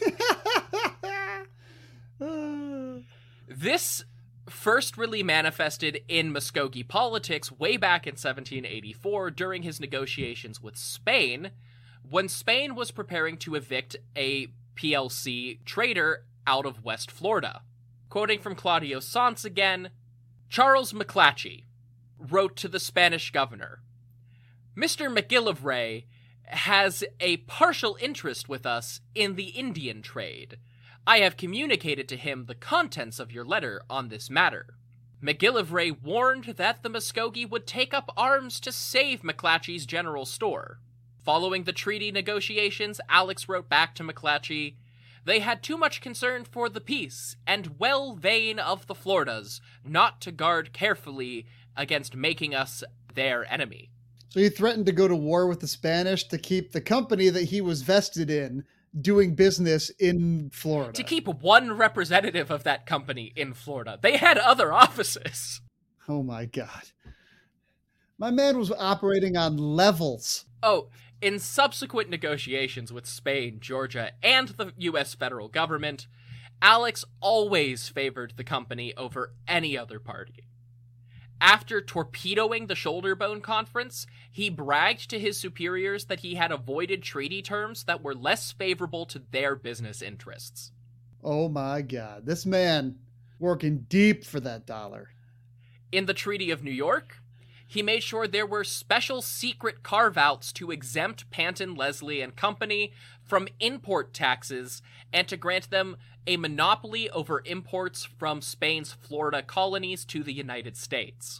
A: This first really manifested in Muskogee politics way back in seventeen eighty-four during his negotiations with Spain, when Spain was preparing to evict a P L C trader out of West Florida. Quoting from Claudio Sanz again, Charles McClatchy wrote to the Spanish governor, Mister MacGillivray has a partial interest with us in the Indian trade. I have communicated to him the contents of your letter on this matter. MacGillivray warned that the Muskogee would take up arms to save McClatchy's general store. Following the treaty negotiations, Alex wrote back to McClatchy, they had too much concern for the peace and well vein of the Floridas not to guard carefully against making us their enemy.
D: So he threatened to go to war with the Spanish to keep the company that he was vested in doing business in Florida.
A: To keep one representative of that company in Florida. They had other offices.
D: Oh my God. My man was operating on levels.
A: Oh, in subsequent negotiations with Spain, Georgia, and the U S federal government, Alex always favored the company over any other party. After torpedoing the Shoulder Bone Conference, he bragged to his superiors that he had avoided treaty terms that were less favorable to their business interests.
D: Oh my God, this man working deep for that dollar.
A: In the Treaty of New York, he made sure there were special secret carve-outs to exempt Panton, Leslie, and Company from import taxes and to grant them a monopoly over imports from Spain's Florida colonies to the United States.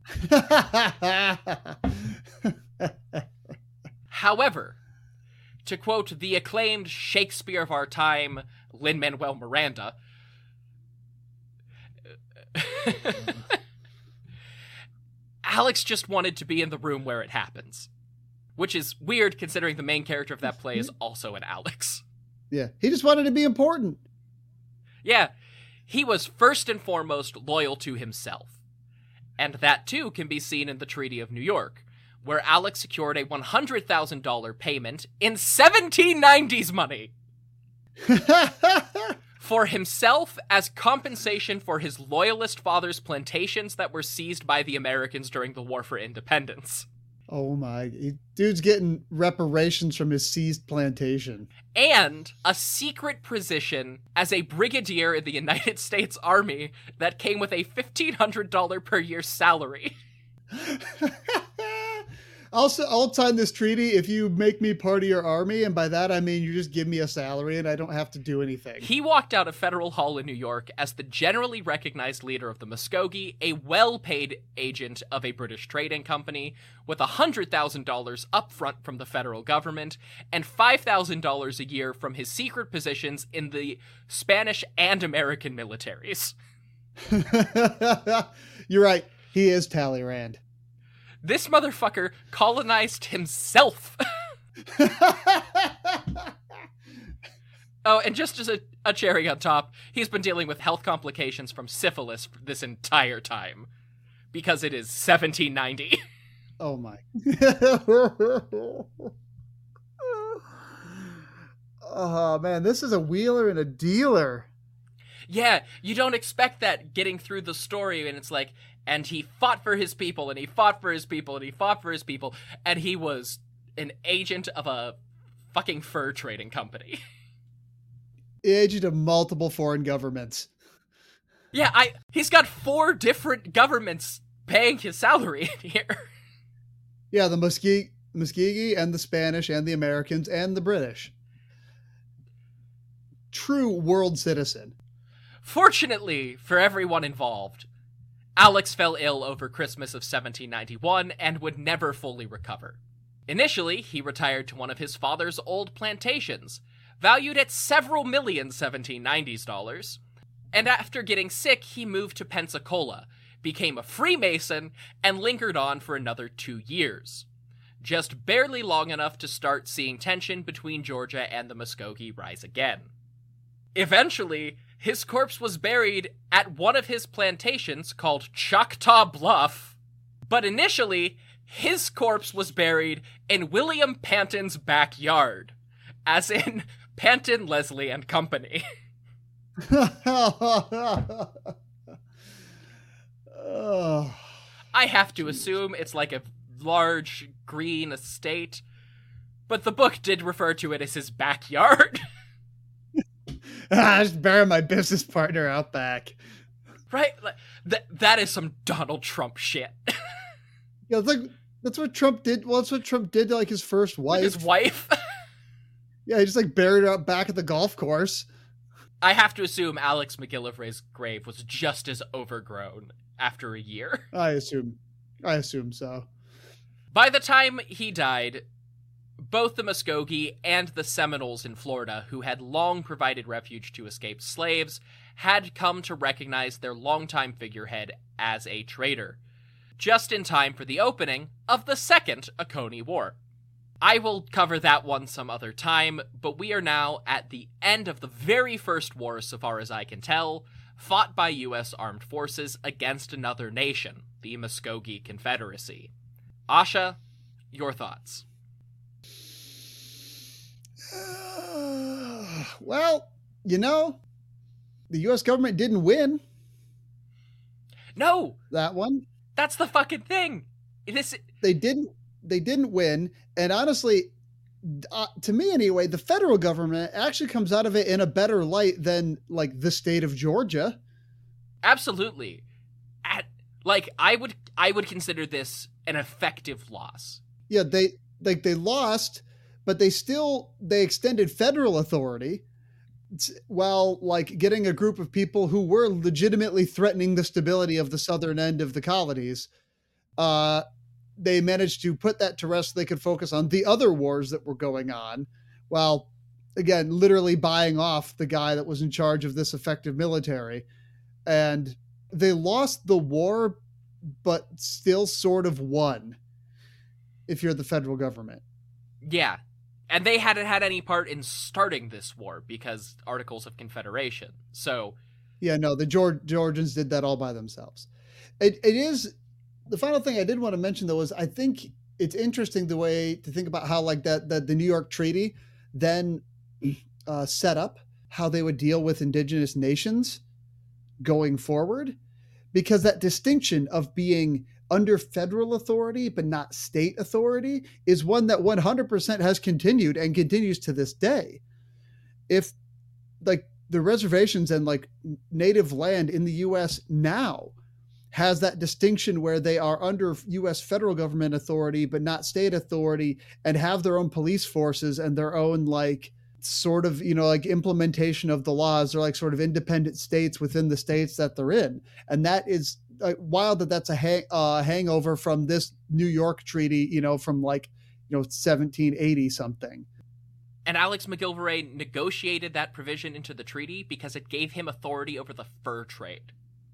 A: However, to quote the acclaimed Shakespeare of our time, Lin-Manuel Miranda, Alex just wanted to be in the room where it happens. Which is weird considering the main character of that play is also an Alex.
D: Yeah, he just wanted to be important.
A: Yeah, he was first and foremost loyal to himself. And that too can be seen in the Treaty of New York, where Alex secured a one hundred thousand dollars payment in seventeen nineties money for himself as compensation for his loyalist father's plantations that were seized by the Americans during the War for Independence.
D: Oh my, he, dude's getting reparations from his seized plantation.
A: And a secret position as a brigadier in the United States Army that came with a fifteen hundred dollars per year salary.
D: Also, I'll sign this treaty if you make me part of your army, and by that I mean you just give me a salary and I don't have to do anything.
A: He walked out of Federal Hall in New York as the generally recognized leader of the Muskogee, a well-paid agent of a British trading company, with one hundred thousand dollars upfront from the federal government, and five thousand dollars a year from his secret positions in the Spanish and American militaries.
D: You're right, he is Talleyrand.
A: This motherfucker colonized himself. Oh, and just as a, a cherry on top, he's been dealing with health complications from syphilis this entire time. Because it is seventeen ninety.
D: Oh my. Oh man, this is a wheeler and a dealer.
A: Yeah, you don't expect that getting through the story, and it's like, and he fought for his people, and he fought for his people, and he fought for his people, and he was an agent of a fucking fur trading company.
D: Agent of multiple foreign governments.
A: Yeah, I he's got four different governments paying his salary in here.
D: Yeah, the Muskegee, Muskegee and the Spanish and the Americans and the British. True world citizen.
A: Fortunately for everyone involved, Alex fell ill over Christmas of seventeen ninety-one and would never fully recover. Initially, he retired to one of his father's old plantations, valued at several million seventeen nineties dollars, and after getting sick, he moved to Pensacola, became a Freemason, and lingered on for another two years. Just barely long enough to start seeing tension between Georgia and the Muskogee rise again. Eventually, his corpse was buried at one of his plantations called Choctaw Bluff, but initially, his corpse was buried in William Panton's backyard, as in Panton, Leslie, and Company.
D: Oh.
A: I have to assume it's like a large green estate, but the book did refer to it as his backyard.
D: I just bury my business partner out back.
A: Right? Like, th- that is some Donald Trump shit.
D: Yeah, it's like that's what Trump did. Well, that's what Trump did to like his first wife.
A: His wife?
D: Yeah, he just like buried her out back at the golf course.
A: I have to assume Alex McGillivray's grave was just as overgrown after a year.
D: I assume. I assume so.
A: By the time he died, both the Muskogee and the Seminoles in Florida, who had long provided refuge to escaped slaves, had come to recognize their longtime figurehead as a traitor, just in time for the opening of the Second Oconee War. I will cover that one some other time, but we are now at the end of the very first war, so far as I can tell, fought by U S armed forces against another nation, the Muskogee Confederacy. Asha, your thoughts?
D: Uh, well, you know, the U S government didn't win.
A: No!
D: That one.
A: That's the fucking thing! This...
D: They didn't They didn't win, and honestly, uh, to me anyway, the federal government actually comes out of it in a better light than, like, the state of Georgia.
A: Absolutely. At, like, I would I would consider this an effective loss.
D: Yeah, they like they lost, but they still they extended federal authority while like getting a group of people who were legitimately threatening the stability of the southern end of the colonies. Uh, they managed to put that to rest so they could focus on the other wars that were going on, while, again, literally buying off the guy that was in charge of this effective military. And they lost the war, but still sort of won, if you're the federal government.
A: Yeah. And they hadn't had any part in starting this war because Articles of Confederation. So,
D: yeah, no, the Georg- Georgians did that all by themselves. It It is... The final thing I did want to mention, though, is I think it's interesting the way to think about how, like, that, that the New York Treaty then uh, set up how they would deal with indigenous nations going forward, because that distinction of being under federal authority but not state authority is one that one hundred percent has continued and continues to this day. If, like, the reservations and, like, native land in the U S now has that distinction where they are under U S federal government authority, but not state authority, and have their own police forces and their own, like, sort of, you know, like implementation of the laws. They're like sort of independent states within the states that they're in. And that is like wild that that's a hang, uh, hangover from this New York treaty, you know, from like, you know, seventeen eighty something.
A: And Alex McGilvray negotiated that provision into the treaty because it gave him authority over the fur trade.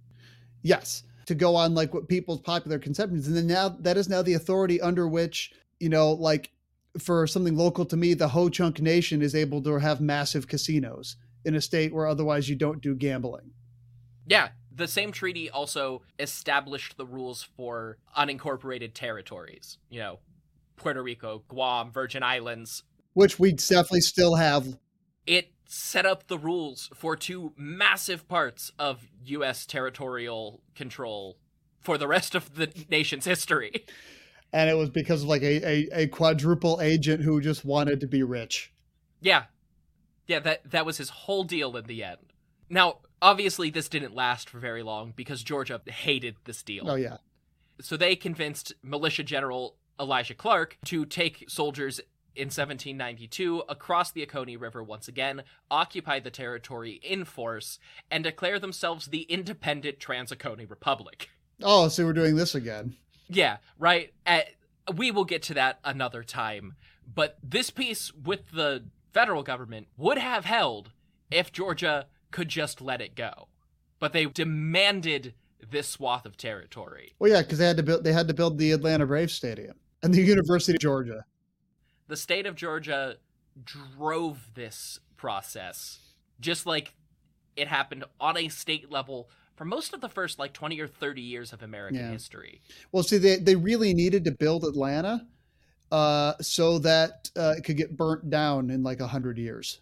D: Yes. To go on like what people's popular conceptions. And then now that is now the authority under which, you know, like for something local to me, the Ho-Chunk Nation is able to have massive casinos in a state where otherwise you don't do gambling.
A: Yeah. The same treaty also established the rules for unincorporated territories, you know, Puerto Rico, Guam, Virgin Islands.
D: Which we definitely still have.
A: It set up the rules for two massive parts of U S territorial control for the rest of the nation's history.
D: And it was because of like a, a, a quadruple agent who just wanted to be rich.
A: Yeah. Yeah, that, that was his whole deal in the end. Now, obviously this didn't last for very long because Georgia hated this deal.
D: Oh, yeah.
A: So they convinced Militia General Elijah Clark to take soldiers in seventeen ninety-two across the Oconee River once again, occupy the territory in force, and declare themselves the independent Trans-Oconee Republic.
D: Oh, so we're doing this again.
A: Yeah, right. Uh, we will get to that another time. But this peace with the federal government would have held if Georgia could just let it go. But they demanded this swath of territory.
D: Well, yeah, because they had to build they had to build the Atlanta Braves Stadium and the University of Georgia.
A: The state of Georgia drove this process, just like it happened on a state level for most of the first like twenty or thirty years of American
D: yeah.
A: history.
D: Well, see, they, they really needed to build Atlanta uh, so that uh, it could get burnt down in like one hundred years,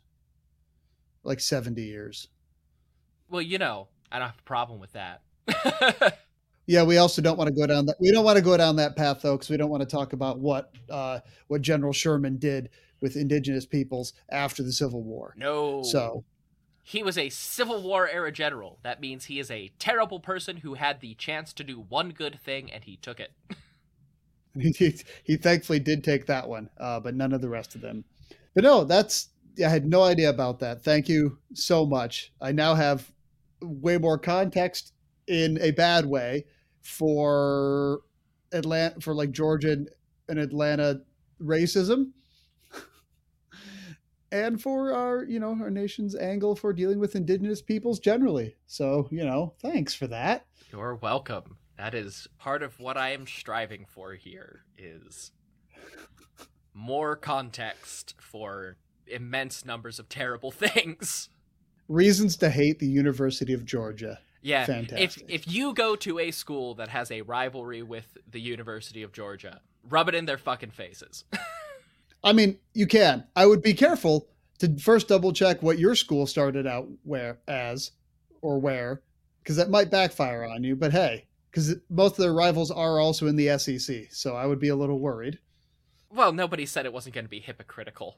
D: like seventy years.
A: Well, you know, I don't have a problem with that.
D: Yeah, we also don't want to go down that. We don't want to go down that path, though, because we don't want to talk about what uh, what General Sherman did with indigenous peoples after the Civil War.
A: No.
D: So
A: he was a Civil War era general. That means he is a terrible person who had the chance to do one good thing and he took it.
D: he, he he thankfully did take that one, uh, but none of the rest of them. But no, that's I had no idea about that. Thank you so much. I now have way more context in a bad way for Atlanta, for like Georgia and Atlanta racism, and for our, you know, our nation's angle for dealing with indigenous peoples generally. So, you know, thanks for that.
A: You're welcome. That is part of what I am striving for here, is more context for immense numbers of terrible things.
D: Reasons to hate the University of Georgia.
A: Yeah,
D: fantastic.
A: If if you go to a school that has a rivalry with the University of Georgia, rub it in their fucking faces.
D: I mean, you can. I would be careful to first double check what your school started out where as or where, because that might backfire on you. But hey, because most of their rivals are also in the S E C, so I would be a little worried.
A: Well, nobody said it wasn't going to be hypocritical.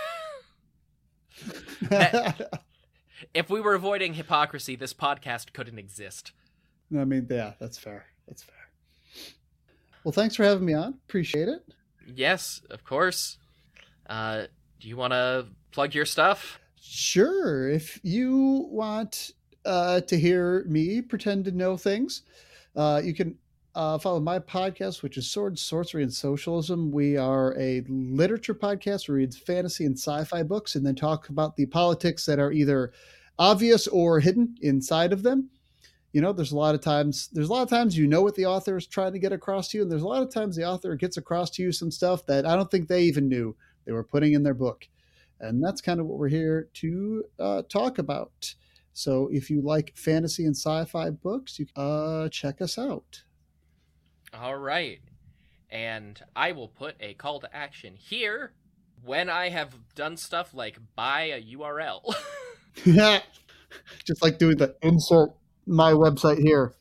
A: that, If we were avoiding hypocrisy, this podcast couldn't exist.
D: I mean, yeah, that's fair. That's fair. Well, thanks for having me on. Appreciate it.
A: Yes, of course. Uh, do you want to plug your stuff?
D: Sure. If you want uh, to hear me pretend to know things, uh, you can uh, follow my podcast, which is Sword, Sorcery, and Socialism. We are a literature podcast. We read fantasy and sci-fi books and then talk about the politics that are either obvious or hidden inside of them. You know, there's a lot of times, there's a lot of times you know what the author is trying to get across to you, and there's a lot of times the author gets across to you some stuff that I don't think they even knew they were putting in their book. And that's kind of what we're here to uh, talk about. So if you like fantasy and sci-fi books, you uh, check us out.
A: All right. And I will put a call to action here when I have done stuff like buy a U R L.
D: Just like doing the insert my website here.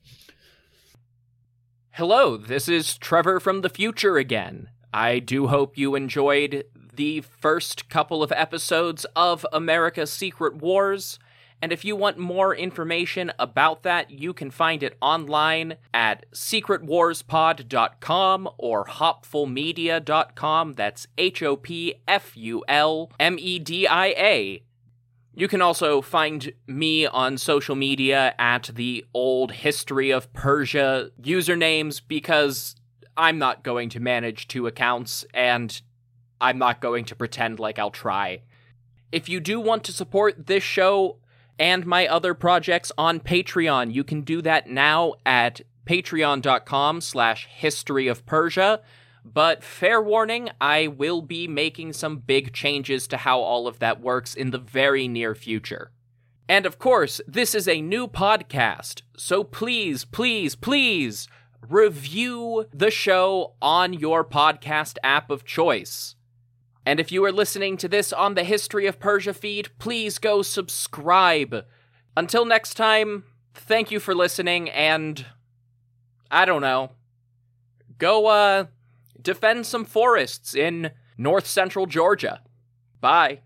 A: Hello, this is Trevor from the future again. I do hope you enjoyed the first couple of episodes of America's Secret Wars, and if you want more information about that, you can find it online at secret wars pod dot com or hopful media dot com. That's H O P F U L M E D I A. You can also find me on social media at the Old History of Persia usernames, because I'm not going to manage two accounts, and I'm not going to pretend like I'll try. If you do want to support this show and my other projects on Patreon, you can do that now at patreon.com slash history of Persia. But fair warning, I will be making some big changes to how all of that works in the very near future. And of course, this is a new podcast, so please, please, please review the show on your podcast app of choice. And if you are listening to this on the History of Persia feed, please go subscribe. Until next time, thank you for listening, and I don't know, go, uh, defend some forests in north central Georgia. Bye.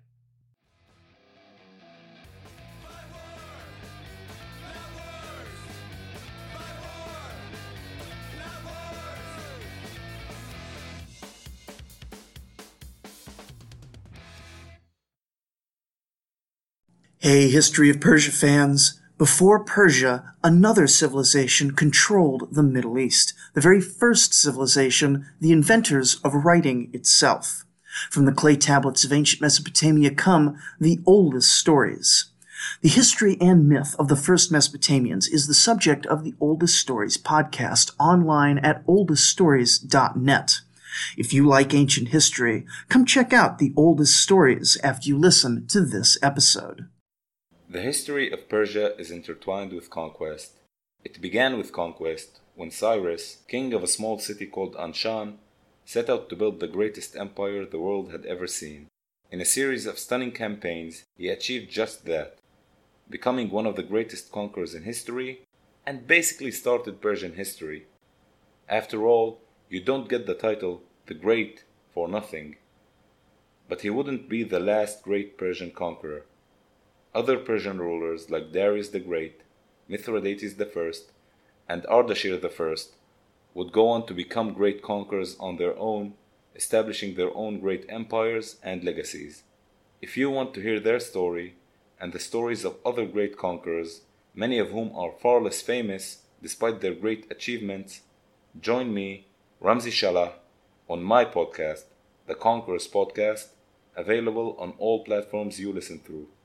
F: Hey, History of Persia fans. Before Persia, another civilization controlled the Middle East, the very first civilization, the inventors of writing itself. From the clay tablets of ancient Mesopotamia come the oldest stories. The history and myth of the first Mesopotamians is the subject of the Oldest Stories podcast online at oldest stories dot net. If you like ancient history, come check out the Oldest Stories after you listen to this episode.
E: The history of Persia is intertwined with conquest. It began with conquest when Cyrus, king of a small city called Anshan, set out to build the greatest empire the world had ever seen. In a series of stunning campaigns, he achieved just that, becoming one of the greatest conquerors in history, and basically started Persian history. After all, you don't get the title the Great for nothing. But he wouldn't be the last great Persian conqueror. Other Persian rulers like Darius the Great, Mithridates the First, and Ardashir the First would go on to become great conquerors on their own, establishing their own great empires and legacies. If you want to hear their story, and the stories of other great conquerors, many of whom are far less famous despite their great achievements, join me, Ramzi Shalah, on my podcast, The Conquerors Podcast, available on all platforms you listen through.